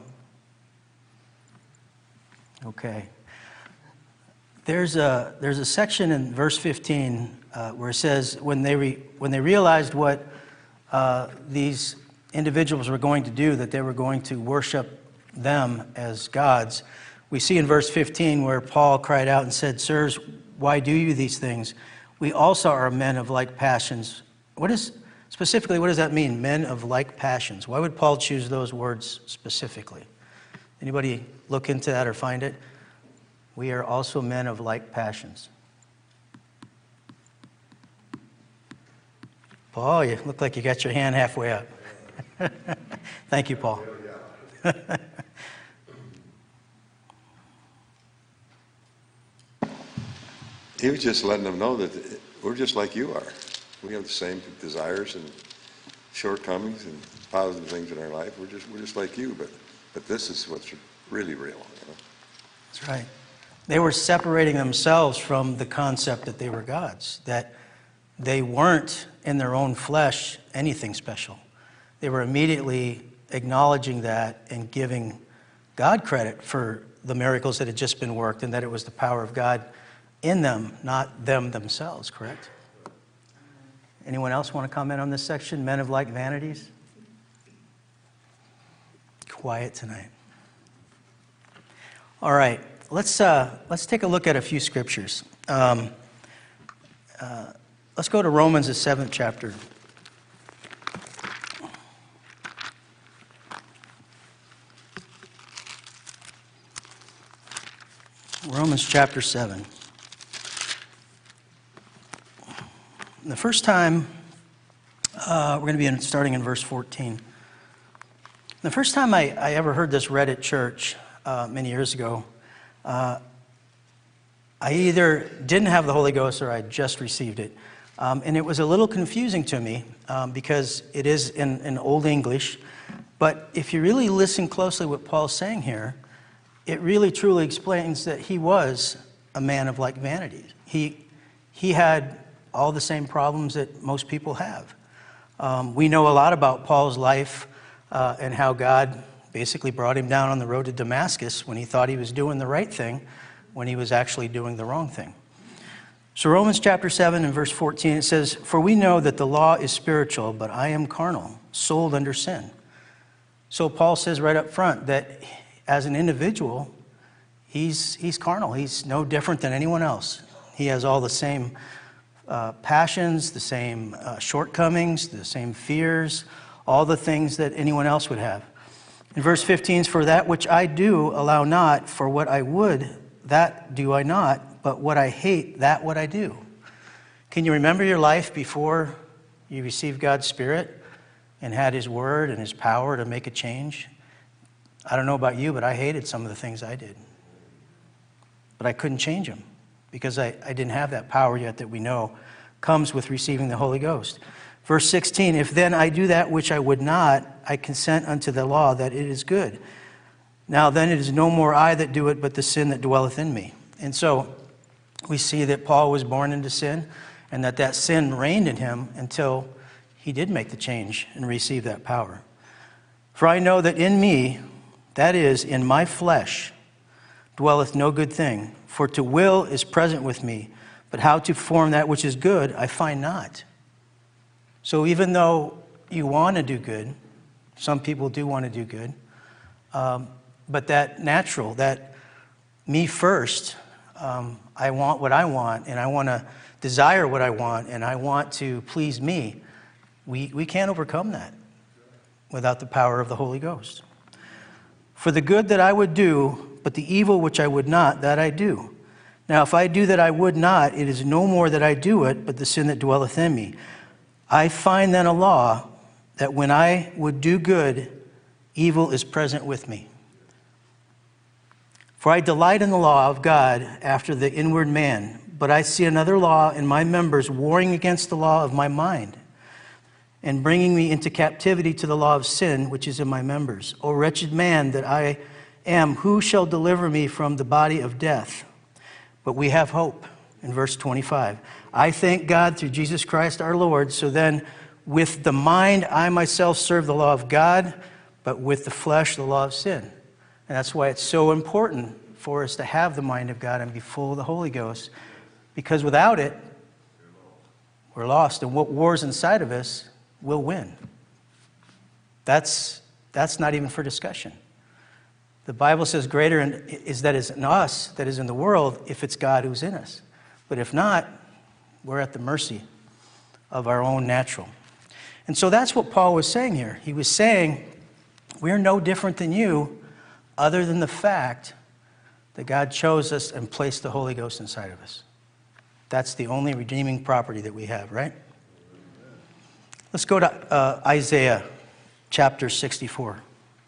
Okay. There's a there's a section in verse fifteen uh, where it says when they re, when they realized what uh, these individuals were going to do, that they were going to worship them as gods. We see in verse fifteen where Paul cried out and said, sirs, why do you these things? We also are men of like passions. What is specifically, what does that mean, men of like passions? Why would Paul choose those words specifically? Anybody look into that or find it? We are also men of like passions. Paul, you look like you got your hand halfway up. Thank you, Paul. He was just letting them know that we're just like you are. We have the same desires and shortcomings and positive things in our life. We're just we're just like you, but but this is what's really real. You know? That's right. They were separating themselves from the concept that they were gods, that they weren't in their own flesh anything special. They were immediately acknowledging that and giving God credit for the miracles that had just been worked, and that it was the power of God in them, not them themselves, correct? Anyone else want to comment on this section? Men of like vanities? Quiet tonight. All right, let's uh, let's take a look at a few scriptures. Um, uh, let's go to Romans, the seventh chapter. Romans chapter seven. The first time, uh, we're going to be in, starting in verse fourteen. The first time I, I ever heard this read at church uh, many years ago, uh, I either didn't have the Holy Ghost or I just received it. Um, and it was a little confusing to me um, because it is in, in Old English. But if you really listen closely what Paul's saying here, it really truly explains that he was a man of like vanities. He, he had all the same problems that most people have. Um, we know a lot about Paul's life uh, and how God basically brought him down on the road to Damascus when he thought he was doing the right thing, when he was actually doing the wrong thing. So Romans chapter seven and verse fourteen, it says, "For we know that the law is spiritual, but I am carnal, sold under sin." So Paul says right up front that as an individual, he's, he's carnal. He's no different than anyone else. He has all the same uh, passions, the same uh, shortcomings, the same fears, all the things that anyone else would have. In verse fifteen, "For that which I do allow not, for what I would, that do I not, but what I hate, that what I do." Can you remember your life before you received God's Spirit and had His Word and His power to make a change? I don't know about you, but I hated some of the things I did. But I couldn't change them because I, I didn't have that power yet that we know comes with receiving the Holy Ghost. Verse sixteen, "If then I do that which I would not, I consent unto the law that it is good. Now then it is no more I that do it, but the sin that dwelleth in me." And so we see that Paul was born into sin and that that sin reigned in him until he did make the change and receive that power. "For I know that in me, that is, in my flesh, dwelleth no good thing. For to will is present with me, but how to perform that which is good I find not." So even though you want to do good, some people do want to do good, um, but that natural, that me first, um, I want what I want, and I want to desire what I want, and I want to please me, we, we can't overcome that without the power of the Holy Ghost. "For the good that I would do, but the evil which I would not, that I do. Now if I do that I would not, it is no more that I do it, but the sin that dwelleth in me. I find then a law, that when I would do good, evil is present with me. For I delight in the law of God after the inward man, but I see another law in my members warring against the law of my mind, and bringing me into captivity to the law of sin which is in my members. O wretched man that I am, who shall deliver me from the body of death? But we have hope." In verse twenty-five, "I thank God through Jesus Christ our Lord. So then, with the mind I myself serve the law of God, but with the flesh the law of sin." And that's why it's so important for us to have the mind of God and be full of the Holy Ghost, because without it, we're lost. And what wars inside of us will win. That's, that's not even for discussion. The Bible says greater in, is that is in us that is in the world if it's God who's in us. But if not, we're at the mercy of our own natural. And so that's what Paul was saying here. He was saying, we're no different than you, other than the fact that God chose us and placed the Holy Ghost inside of us. That's the only redeeming property that we have, right? Let's go to uh, Isaiah chapter sixty-four.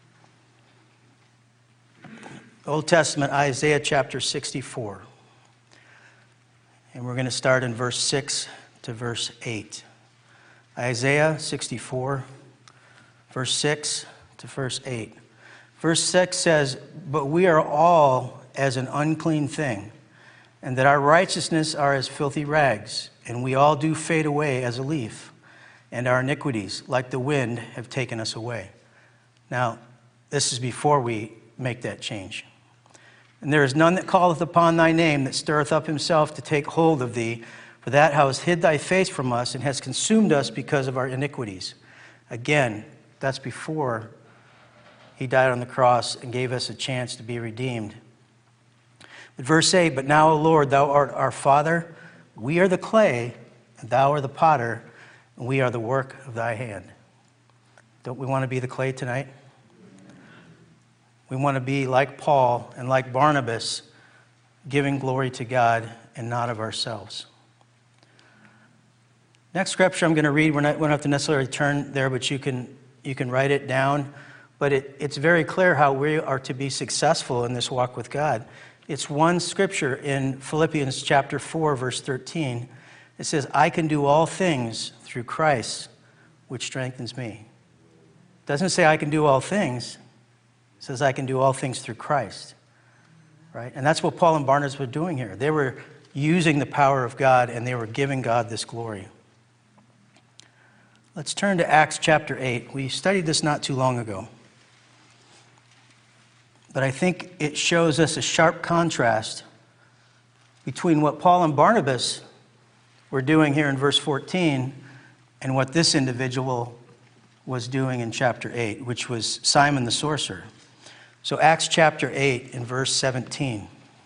Old Testament, Isaiah chapter sixty-four. And we're going to start in verse six to verse eight. Isaiah sixty-four, verse six to verse eight. Verse six says, "But we are all as an unclean thing, and that our righteousness are as filthy rags, and we all do fade away as a leaf, and our iniquities, like the wind, have taken us away." Now, this is before we make that change. "And there is none that calleth upon thy name, that stirreth up himself to take hold of thee. For that hast hid thy face from us, and has consumed us because of our iniquities." Again, that's before he died on the cross and gave us a chance to be redeemed. But verse eight, "But now, O Lord, thou art our Father. We are the clay, and thou art the potter, and we are the work of thy hand." Don't we want to be the clay tonight? We want to be like Paul and like Barnabas, giving glory to God and not of ourselves. Next scripture I'm going to read, we're not, we don't have to necessarily turn there, but you can, you can write it down. But it, it's very clear how we are to be successful in this walk with God. It's one scripture in Philippians chapter four, verse thirteen. It says, "I can do all things through Christ, which strengthens me." It doesn't say I can do all things. It says I can do all things through Christ. Right? And that's what Paul and Barnabas were doing here. They were using the power of God, and they were giving God this glory. Let's turn to Acts chapter eight. We studied this not too long ago. but I think it shows us a sharp contrast between what Paul and Barnabas were doing here in verse fourteen and what this individual was doing in chapter eight, which was Simon the sorcerer. So Acts chapter eight in verse seventeen.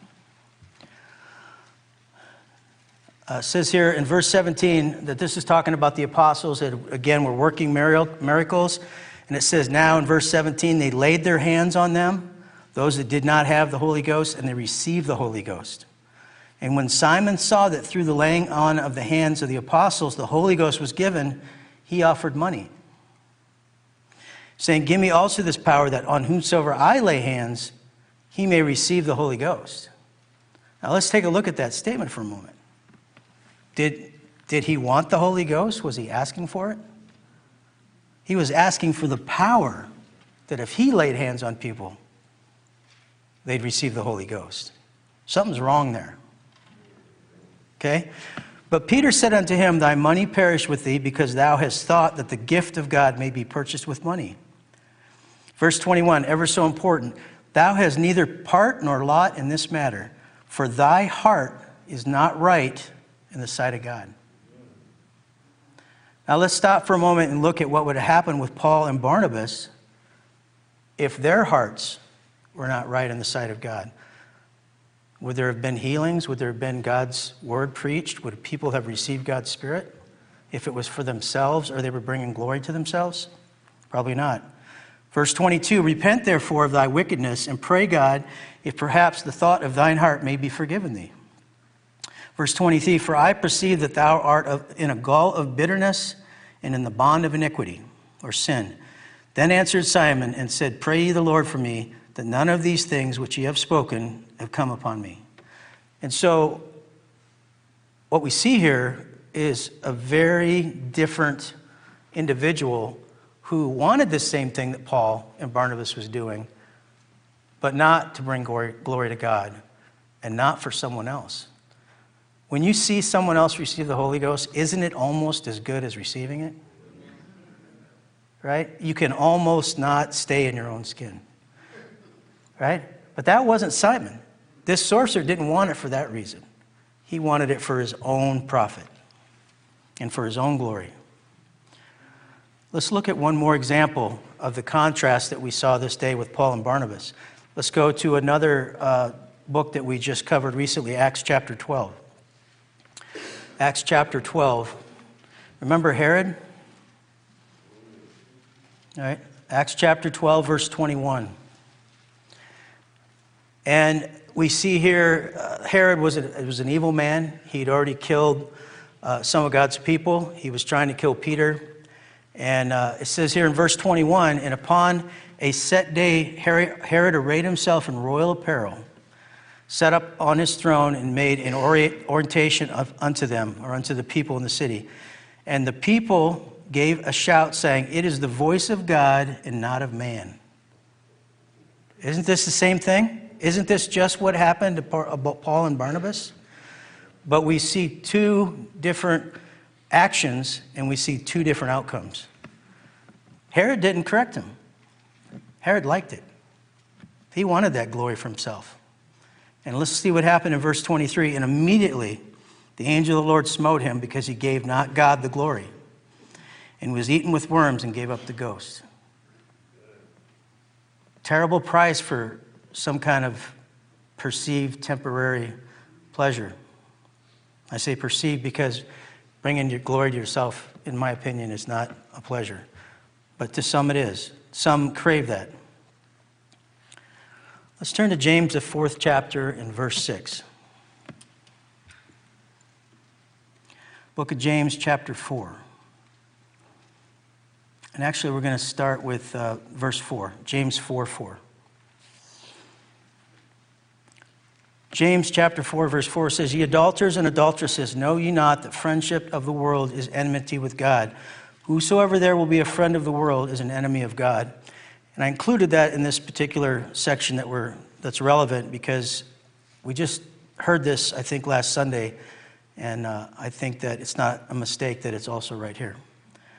Uh, says here in verse seventeen that this is talking about the apostles that, again, were working miracles. And it says now in verse seventeen, they laid their hands on them, those that did not have the Holy Ghost, and they received the Holy Ghost. And when Simon saw that through the laying on of the hands of the apostles, the Holy Ghost was given, he offered money, saying, give me also this power that on whomsoever I lay hands, he may receive the Holy Ghost. Now let's take a look at that statement for a moment. Did, did he want the Holy Ghost? Was he asking for it? He was asking for the power that if he laid hands on people, they'd receive the Holy Ghost. Something's wrong there. Okay? But Peter said unto him, thy money perish with thee, because thou hast thought that the gift of God may be purchased with money. Verse twenty-one, ever so important. Thou hast neither part nor lot in this matter, for thy heart is not right in the sight of God. Now let's stop for a moment and look at what would have happened with Paul and Barnabas if their hearts were not right in the sight of God. Would there have been healings? Would there have been God's word preached? Would people have received God's Spirit if it was for themselves or they were bringing glory to themselves? Probably not. Verse twenty-two, repent therefore of thy wickedness and pray God if perhaps the thought of thine heart may be forgiven thee. Verse twenty-three, for I perceive that thou art of, in a gall of bitterness and in the bond of iniquity or sin. Then answered Simon and said, pray ye the Lord for me, that none of these things which ye have spoken have come upon me. And so what we see here is a very different individual who wanted the same thing that Paul and Barnabas was doing, but not to bring glory, glory to God and not for someone else. When you see someone else receive the Holy Ghost, isn't it almost as good as receiving it? Right? You can almost not stay in your own skin. Right? But that wasn't Simon. This sorcerer didn't want it for that reason. He wanted it for his own profit and for his own glory. Let's look at one more example of the contrast that we saw this day with Paul and Barnabas. Let's go to another uh, book that we just covered recently, Acts chapter twelve. Acts chapter twelve. Remember Herod? All right. Acts chapter twelve, verse twenty-one. And we see here, uh, Herod was, a, was an evil man. He'd already killed uh, some of God's people. He was trying to kill Peter. And uh, it says here in verse twenty-one, and upon a set day, Herod arrayed himself in royal apparel, set up on his throne, and made an orientation of, unto them, or unto the people in the city. And the people gave a shout, saying, it is the voice of God and not of man. Isn't this the same thing? Isn't this just what happened to Paul and Barnabas? But we see two different actions, and we see two different outcomes. Herod didn't correct him. Herod liked it. He wanted that glory for himself. And let's see what happened in verse twenty-three. And immediately the angel of the Lord smote him, because he gave not God the glory, and was eaten with worms and gave up the ghost. Terrible price for some kind of perceived temporary pleasure. I say perceived because bringing your glory to yourself, in my opinion, is not a pleasure. But to some it is. Some crave that. Let's turn to James, the fourth chapter, and verse six. Book of James, chapter four. And actually, we're going to start with uh, verse four. James four four. James chapter four, verse four says, ye adulterers and adulteresses, know ye not that friendship of the world is enmity with God? Whosoever there will be a friend of the world is an enemy of God. And I included that in this particular section that we're, that's relevant, because we just heard this, I think, last Sunday, and uh, I think that it's not a mistake that it's also right here.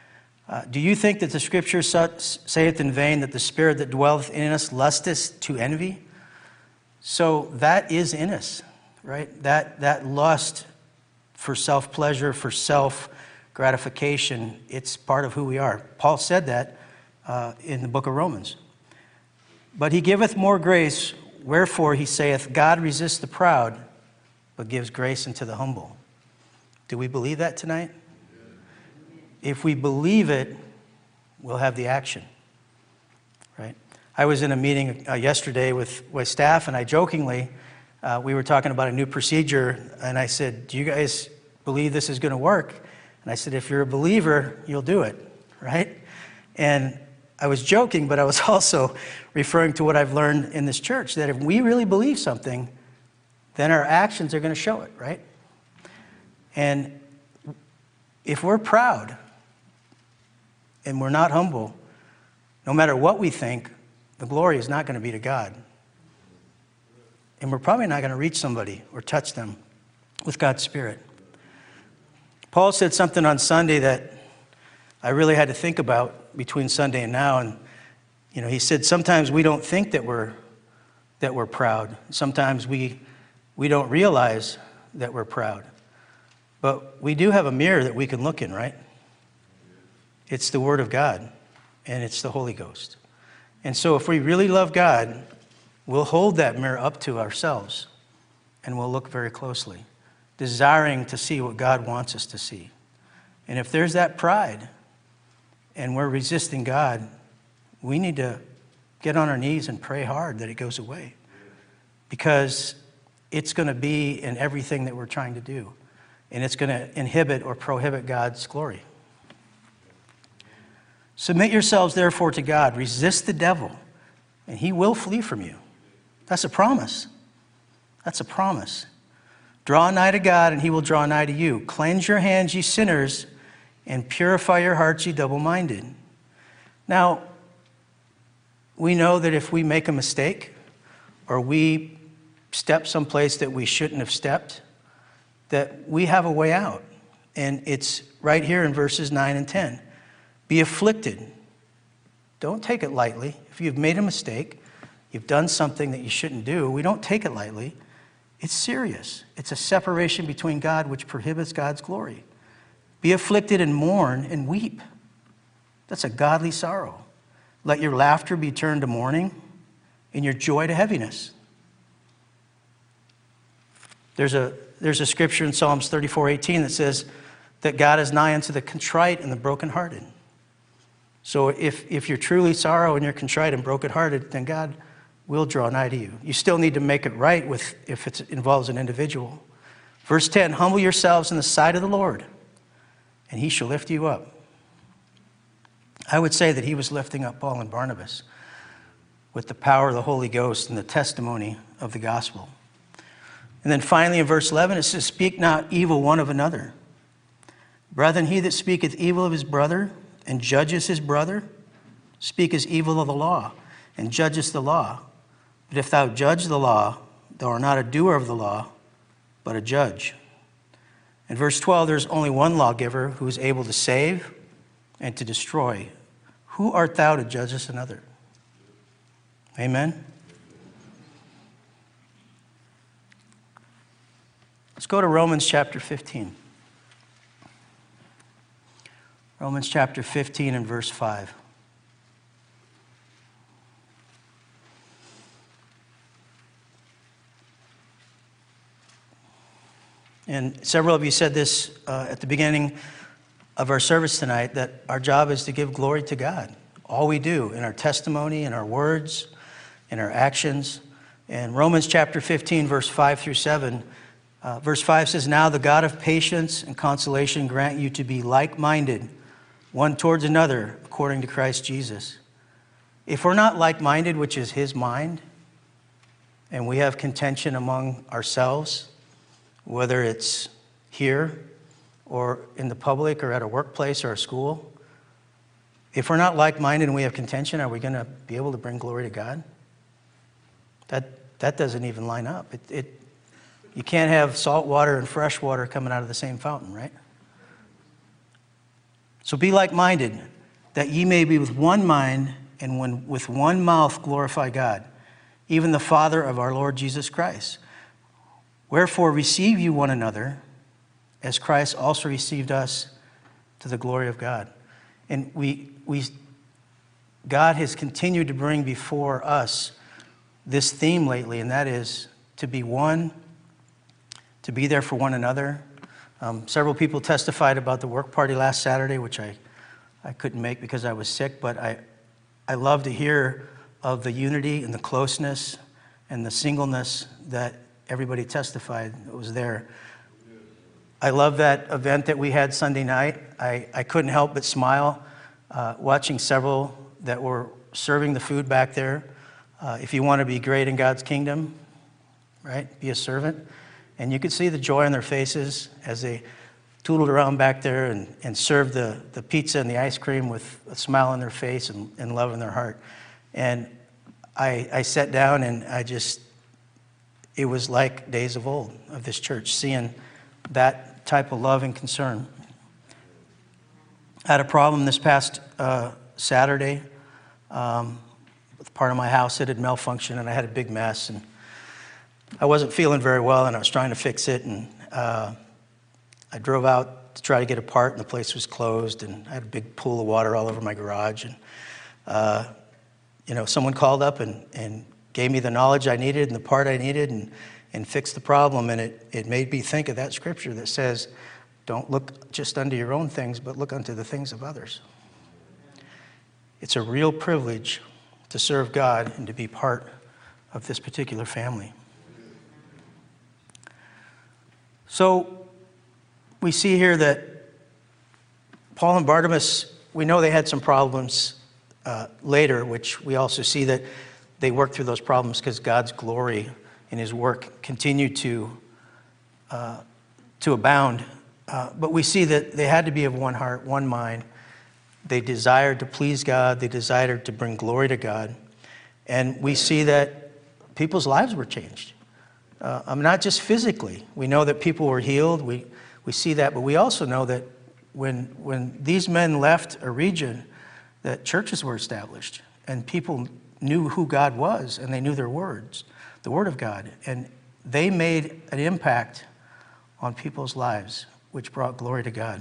Uh, do you think that the scripture saith in vain that the spirit that dwelleth in us lusteth to envy? So that is in us, right? That, that lust for self-pleasure, for self-gratification, it's part of who we are. Paul said that uh, in the book of Romans. But he giveth more grace, wherefore he saith, God resists the proud, but gives grace unto the humble. Do we believe that tonight? If we believe it, we'll have the action, right? I was in a meeting uh, yesterday with, with staff, and I jokingly, uh, we were talking about a new procedure, and I said, do you guys believe this is going to work? And I said, if you're a believer, you'll do it, right? And I was joking, but I was also referring to what I've learned in this church, that if we really believe something, then our actions are going to show it, right? And if we're proud and we're not humble, no matter what we think, the glory is not going to be to God. And we're probably not going to reach somebody or touch them with God's Spirit. Paul said something on Sunday that I really had to think about between Sunday and now. And, you know, he said sometimes we don't think that we're, that we're proud. Sometimes we, we don't realize that we're proud. But we do have a mirror that we can look in, right? It's the Word of God, and it's the Holy Ghost. And so if we really love God, we'll hold that mirror up to ourselves, and we'll look very closely, desiring to see what God wants us to see. And if there's that pride, and we're resisting God, we need to get on our knees and pray hard that it goes away. Because it's going to be in everything that we're trying to do. And it's going to inhibit or prohibit God's glory. Submit yourselves, therefore, to God. Resist the devil, and he will flee from you. That's a promise. That's a promise. Draw nigh to God, and he will draw nigh to you. Cleanse your hands, ye sinners, and purify your hearts, ye double-minded. Now, we know that if we make a mistake, or we step someplace that we shouldn't have stepped, that we have a way out. And it's right here in verses nine and ten. Be afflicted. Don't take it lightly. If you've made a mistake, you've done something that you shouldn't do, we don't take it lightly. It's serious. It's a separation between God which prohibits God's glory. Be afflicted and mourn and weep. That's a godly sorrow. Let your laughter be turned to mourning and your joy to heaviness. There's a, there's a scripture in Psalms thirty-four eighteen that says that God is nigh unto the contrite and the brokenhearted. So if, if you're truly sorrow and you're contrite and brokenhearted, then God will draw nigh to you. You still need to make it right with if it involves an individual. Verse ten, humble yourselves in the sight of the Lord, and he shall lift you up. I would say that he was lifting up Paul and Barnabas with the power of the Holy Ghost and the testimony of the gospel. And then finally in verse eleven, it says, speak not evil one of another. Brethren, he that speaketh evil of his brother and judges his brother, speaketh evil of the law and judgest the law. But if thou judge the law, thou art not a doer of the law, but a judge. In verse twelve, there's only one lawgiver who is able to save and to destroy. Who art thou to judge us another? Amen? Let's go to Romans chapter fifteen. Romans chapter fifteen and verse five. And several of you said this uh, at the beginning of our service tonight, that our job is to give glory to God. All we do in our testimony, in our words, in our actions. And Romans chapter fifteen, verse five through seven, uh, verse five says, now the God of patience and consolation grant you to be like-minded, one towards another, according to Christ Jesus. If we're not like-minded, which is his mind, and we have contention among ourselves, whether it's here or in the public or at a workplace or a school, if we're not like-minded and we have contention, are we going to be able to bring glory to God? That, that doesn't even line up. It, it, you can't have salt water and fresh water coming out of the same fountain, right? So be like-minded. that ye may be with one mind and when, with one mouth glorify God, even the Father of our Lord Jesus Christ. Wherefore receive you one another, as Christ also received us to the glory of God. And we, we, God has continued to bring before us this theme lately, and that is to be one, to be there for one another. Um, several people testified about the work party last Saturday, which I, I couldn't make because I was sick, but I, I love to hear of the unity and the closeness and the singleness that everybody testified that was there. I love that event that we had Sunday night. I, I couldn't help but smile uh, watching several that were serving the food back there. Uh, if you want to be great in God's kingdom, right, be a servant. And you could see the joy on their faces as they tootled around back there and, and served the, the pizza and the ice cream with a smile on their face and, and love in their heart. And I, I sat down and I just, it was like days of old of this church, seeing that type of love and concern. I had a problem this past uh, Saturday um, with part of my house that had malfunctioned, and I had a big mess, and I wasn't feeling very well, and I was trying to fix it, and uh, I drove out to try to get a part, and the place was closed, and I had a big pool of water all over my garage, and uh, you know, someone called up and, and gave me the knowledge I needed and the part I needed, and and fix the problem. And it, it made me think of that scripture that says, don't look just unto your own things, but look unto the things of others. It's a real privilege to serve God and to be part of this particular family. So we see here that Paul and Barnabas, we know they had some problems uh, later, which we also see that they worked through those problems because God's glory in his work continued to uh, to abound. Uh, but we see that they had to be of one heart, one mind. They desired to please God. They desired to bring glory to God. And we see that people's lives were changed. Uh, um, not just physically. We know that people were healed. We, we see that. But we also know that when, when these men left a region, that churches were established. And people knew who God was, and they knew their words. The Word of God, and they made an impact on people's lives, which brought glory to God.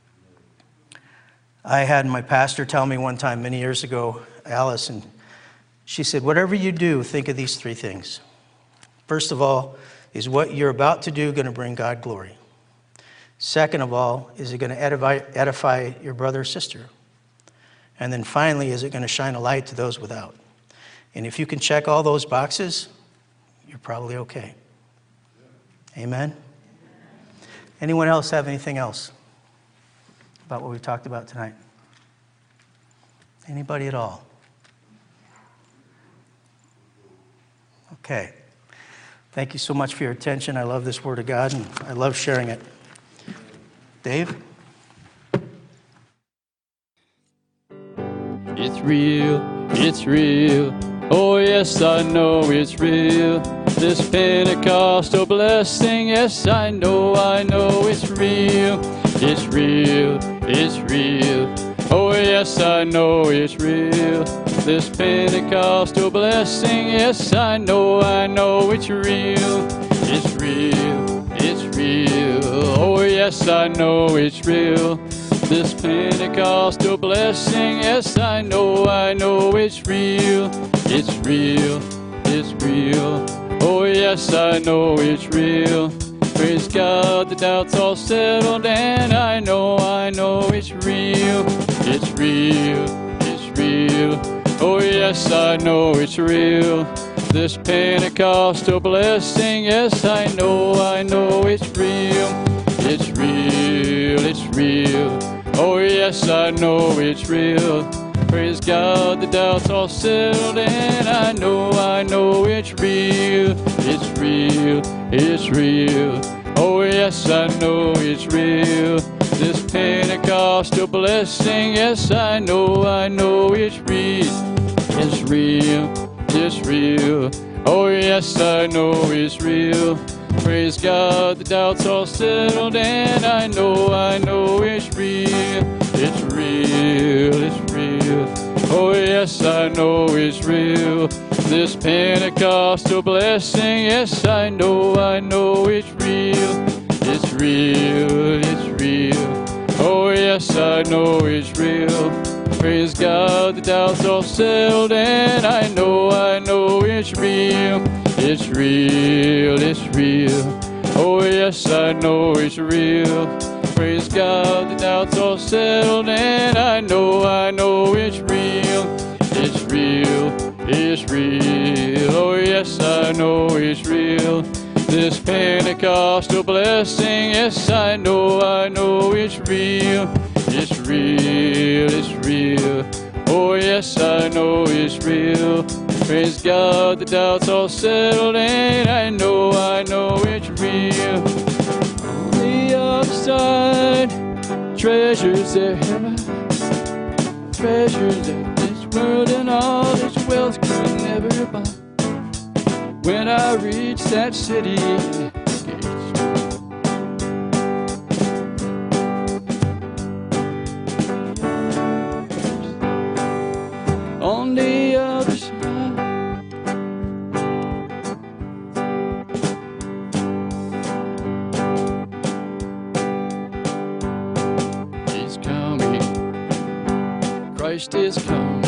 I had my pastor tell me one time many years ago, Alice, and she said, whatever you do, think of these three things. First of all, is what you're about to do going to bring God glory? Second of all, is it going to edify, edify your brother or sister? And then finally, is it going to shine a light to those without? And if you can check all those boxes, you're probably okay. Amen? Anyone else have anything else about what we've talked about tonight? Anybody at all? Okay. Thank you so much for your attention. I love this Word of God, and I love sharing it. Dave? It's real, it's real. Oh yes, I know it's real. This Pentecostal blessing, yes, I know, I know it's real. It's real, it's real. Oh yes, I know it's real. This Pentecostal blessing, yes, I know, I know it's real. It's real, it's real. Oh yes, I know it's real. This Pentecostal blessing, yes, I know, I know it's real. It's real, it's real. Oh yes, I know it's real. Praise God, the doubt's all settled, and I know, I know it's real. It's real, it's real. Oh yes, I know it's real. This Pentecostal blessing, yes, I know, I know it's real. It's real, it's real. Oh yes, I know it's real. Praise God, the doubt's all settled, and I know, I know it's real. It's real, it's real. Oh yes, I know it's real. This Pentecostal blessing, yes, I know, I know it's real. It's real, it's real. Oh yes, I know it's real. Praise God, the doubt's all settled, and I know, I know it's real. It's real, it's real. I know it's real. This Pentecostal blessing, yes, I know, I know it's real. It's real, it's real. Oh, yes, I know it's real. Praise God, the doubt's all settled, and I know, I know it's real. It's real, it's real. Oh, yes, I know it's real. Praise God, the doubt's all settled, and I know, I know it's real. It's real, it's real. Oh, yes, I know it's real. This Pentecostal blessing, yes, I know, I know it's real. It's real, it's real. Oh, yes, I know it's real. Praise God, the doubt's all settled, and I know, I know it's real. On the other side, treasures there, treasures that this world and all its wealth could never buy. When I reach that city gates, on the other side, He's coming, Christ is coming,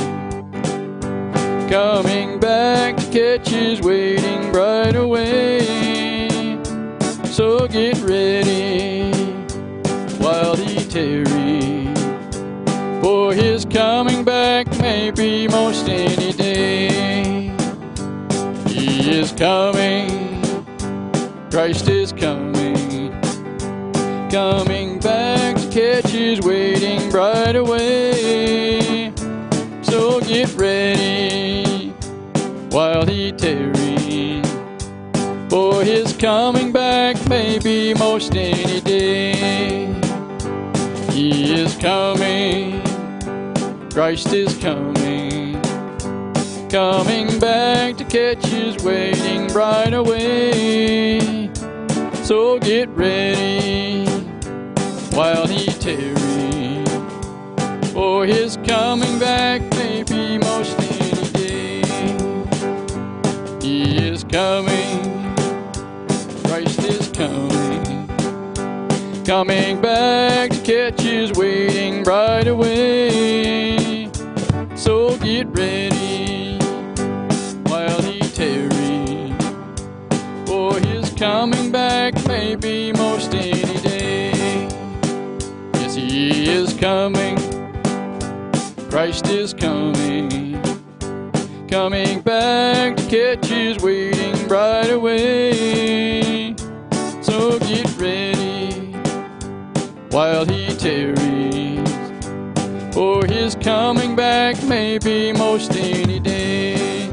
coming back to catch His waiting bride away. So get ready while He tarries, for His coming back may be most any day. He is coming, Christ is coming, coming back to catch His waiting bride away. So get ready while He tarries, for His coming back may be most any day. He is coming, Christ is coming, coming back to catch His waiting bride away. So get ready while He tarries, for His coming back may be most any day. He is coming, Christ is coming, coming back to catch His waiting bride away. So get ready while He tarries, for His coming back may be most any day. Yes, He is coming, Christ is coming, coming back to catch His waiting bride away. So get ready while He tarries, for His coming back may be most any day.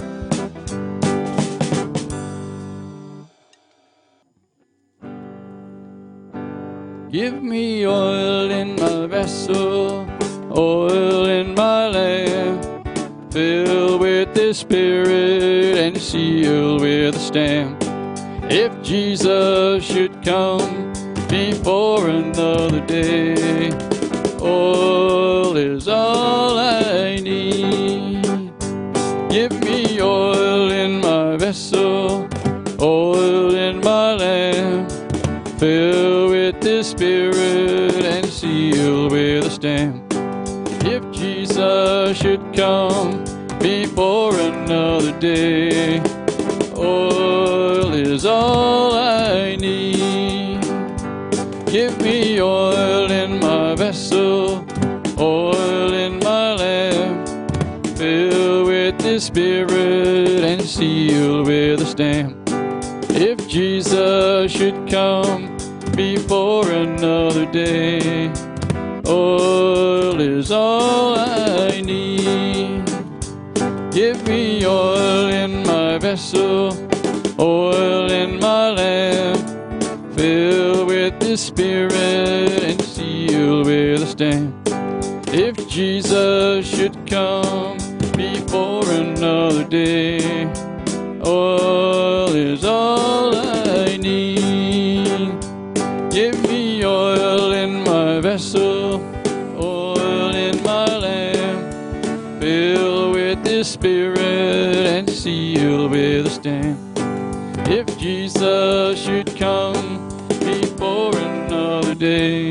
Give me oil in my vessel, oil in my lamp, filled with the Spirit and sealed with a stamp. If Jesus should come before another day, oil is all I need. Give me oil in my vessel, oil in my lamp, filled with the Spirit and sealed with a stamp. If Jesus should come before another day, oil is all I need. Give me oil in my vessel, oil in my lamp, filled with the Spirit and sealed with a stamp. If Jesus should come before another day, oil is all I need. Give me oil in my vessel, oil in my lamp, filled with the Spirit and sealed with a stamp. If Jesus should come before another day, oil is all I need. Give me oil in my vessel, oil in my lamp, filled with the the Spirit and sealed with a stamp. If Jesus should come before another day,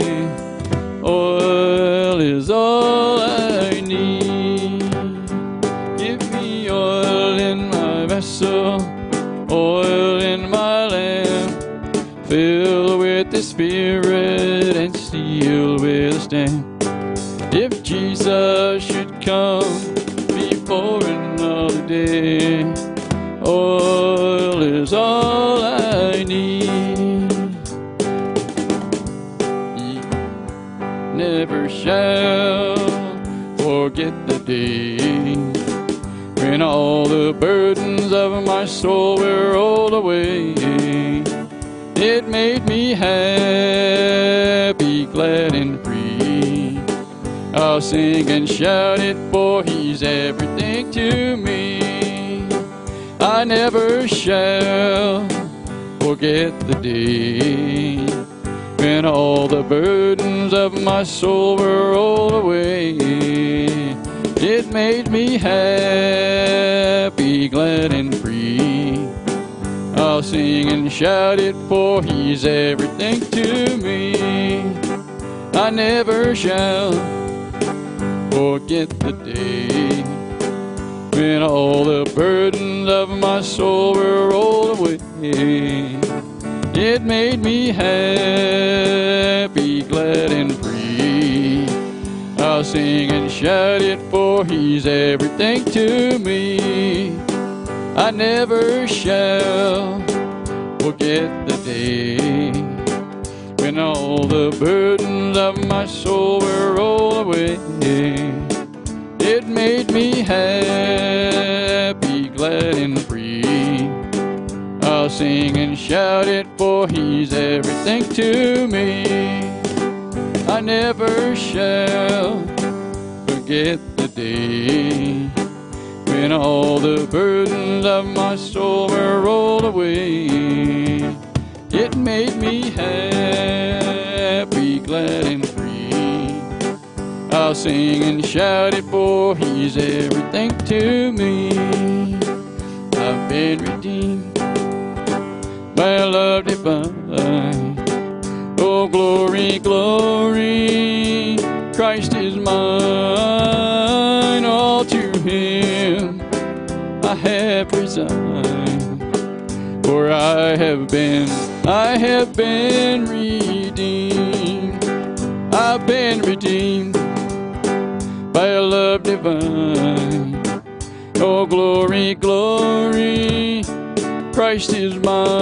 oil is all I need. Give me oil in my vessel, oil in my lamp, filled with the Spirit and sealed with a stamp. If Jesus should come before another day, oil is all I need. Ye never shall forget the day when all the burdens of my soul were rolled away. It made me happy, glad and free. I'll sing and shout it, for He's everything to me. I never shall forget the day when all the burdens of my soul were rolled away. It made me happy, glad and free. I'll sing and shout it, for He's everything to me. I never shall forget the day when all the burdens of my soul were rolled away. It made me happy, glad and free. I'll sing and shout it, for He's everything to me. I never shall forget the day when all the burdens of my soul were rolled away. It made me happy, glad and free. I'll sing and shout it, for He's everything to me. I never shall forget the day when all the burdens of my soul were rolled away. It made me happy, glad and free. I'll sing and shout it, for He's everything to me. I've been redeemed by a love divine. Oh, glory, glory, Christ is mine. All to Him I have resigned, for I have been, I have been redeemed. I've been redeemed by a love divine. Oh, glory, glory, Christ is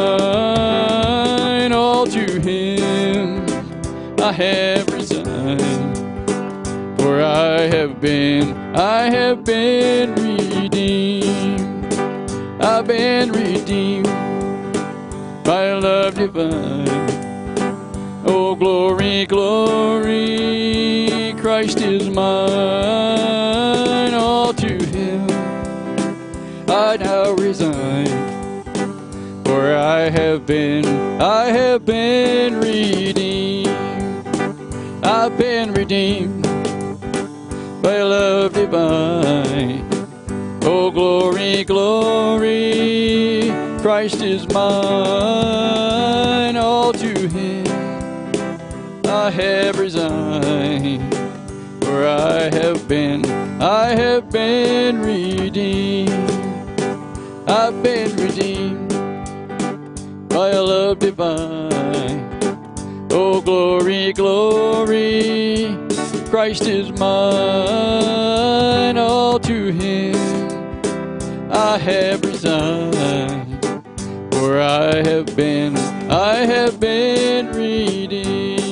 mine. All to Him I have resigned, for I have been, I have been redeemed. I've been redeemed by a love divine. Oh, glory, glory, Christ is mine. All to Him I now resign, for I have been, I have been redeemed. I've been redeemed by a love divine. Oh, glory, glory, Christ is mine. All to Him I have resigned, for I have been, I have been redeemed. I've been redeemed by a love divine. Oh, glory, glory, Christ is mine. All to Him I have resigned, for I have been, I have been redeemed.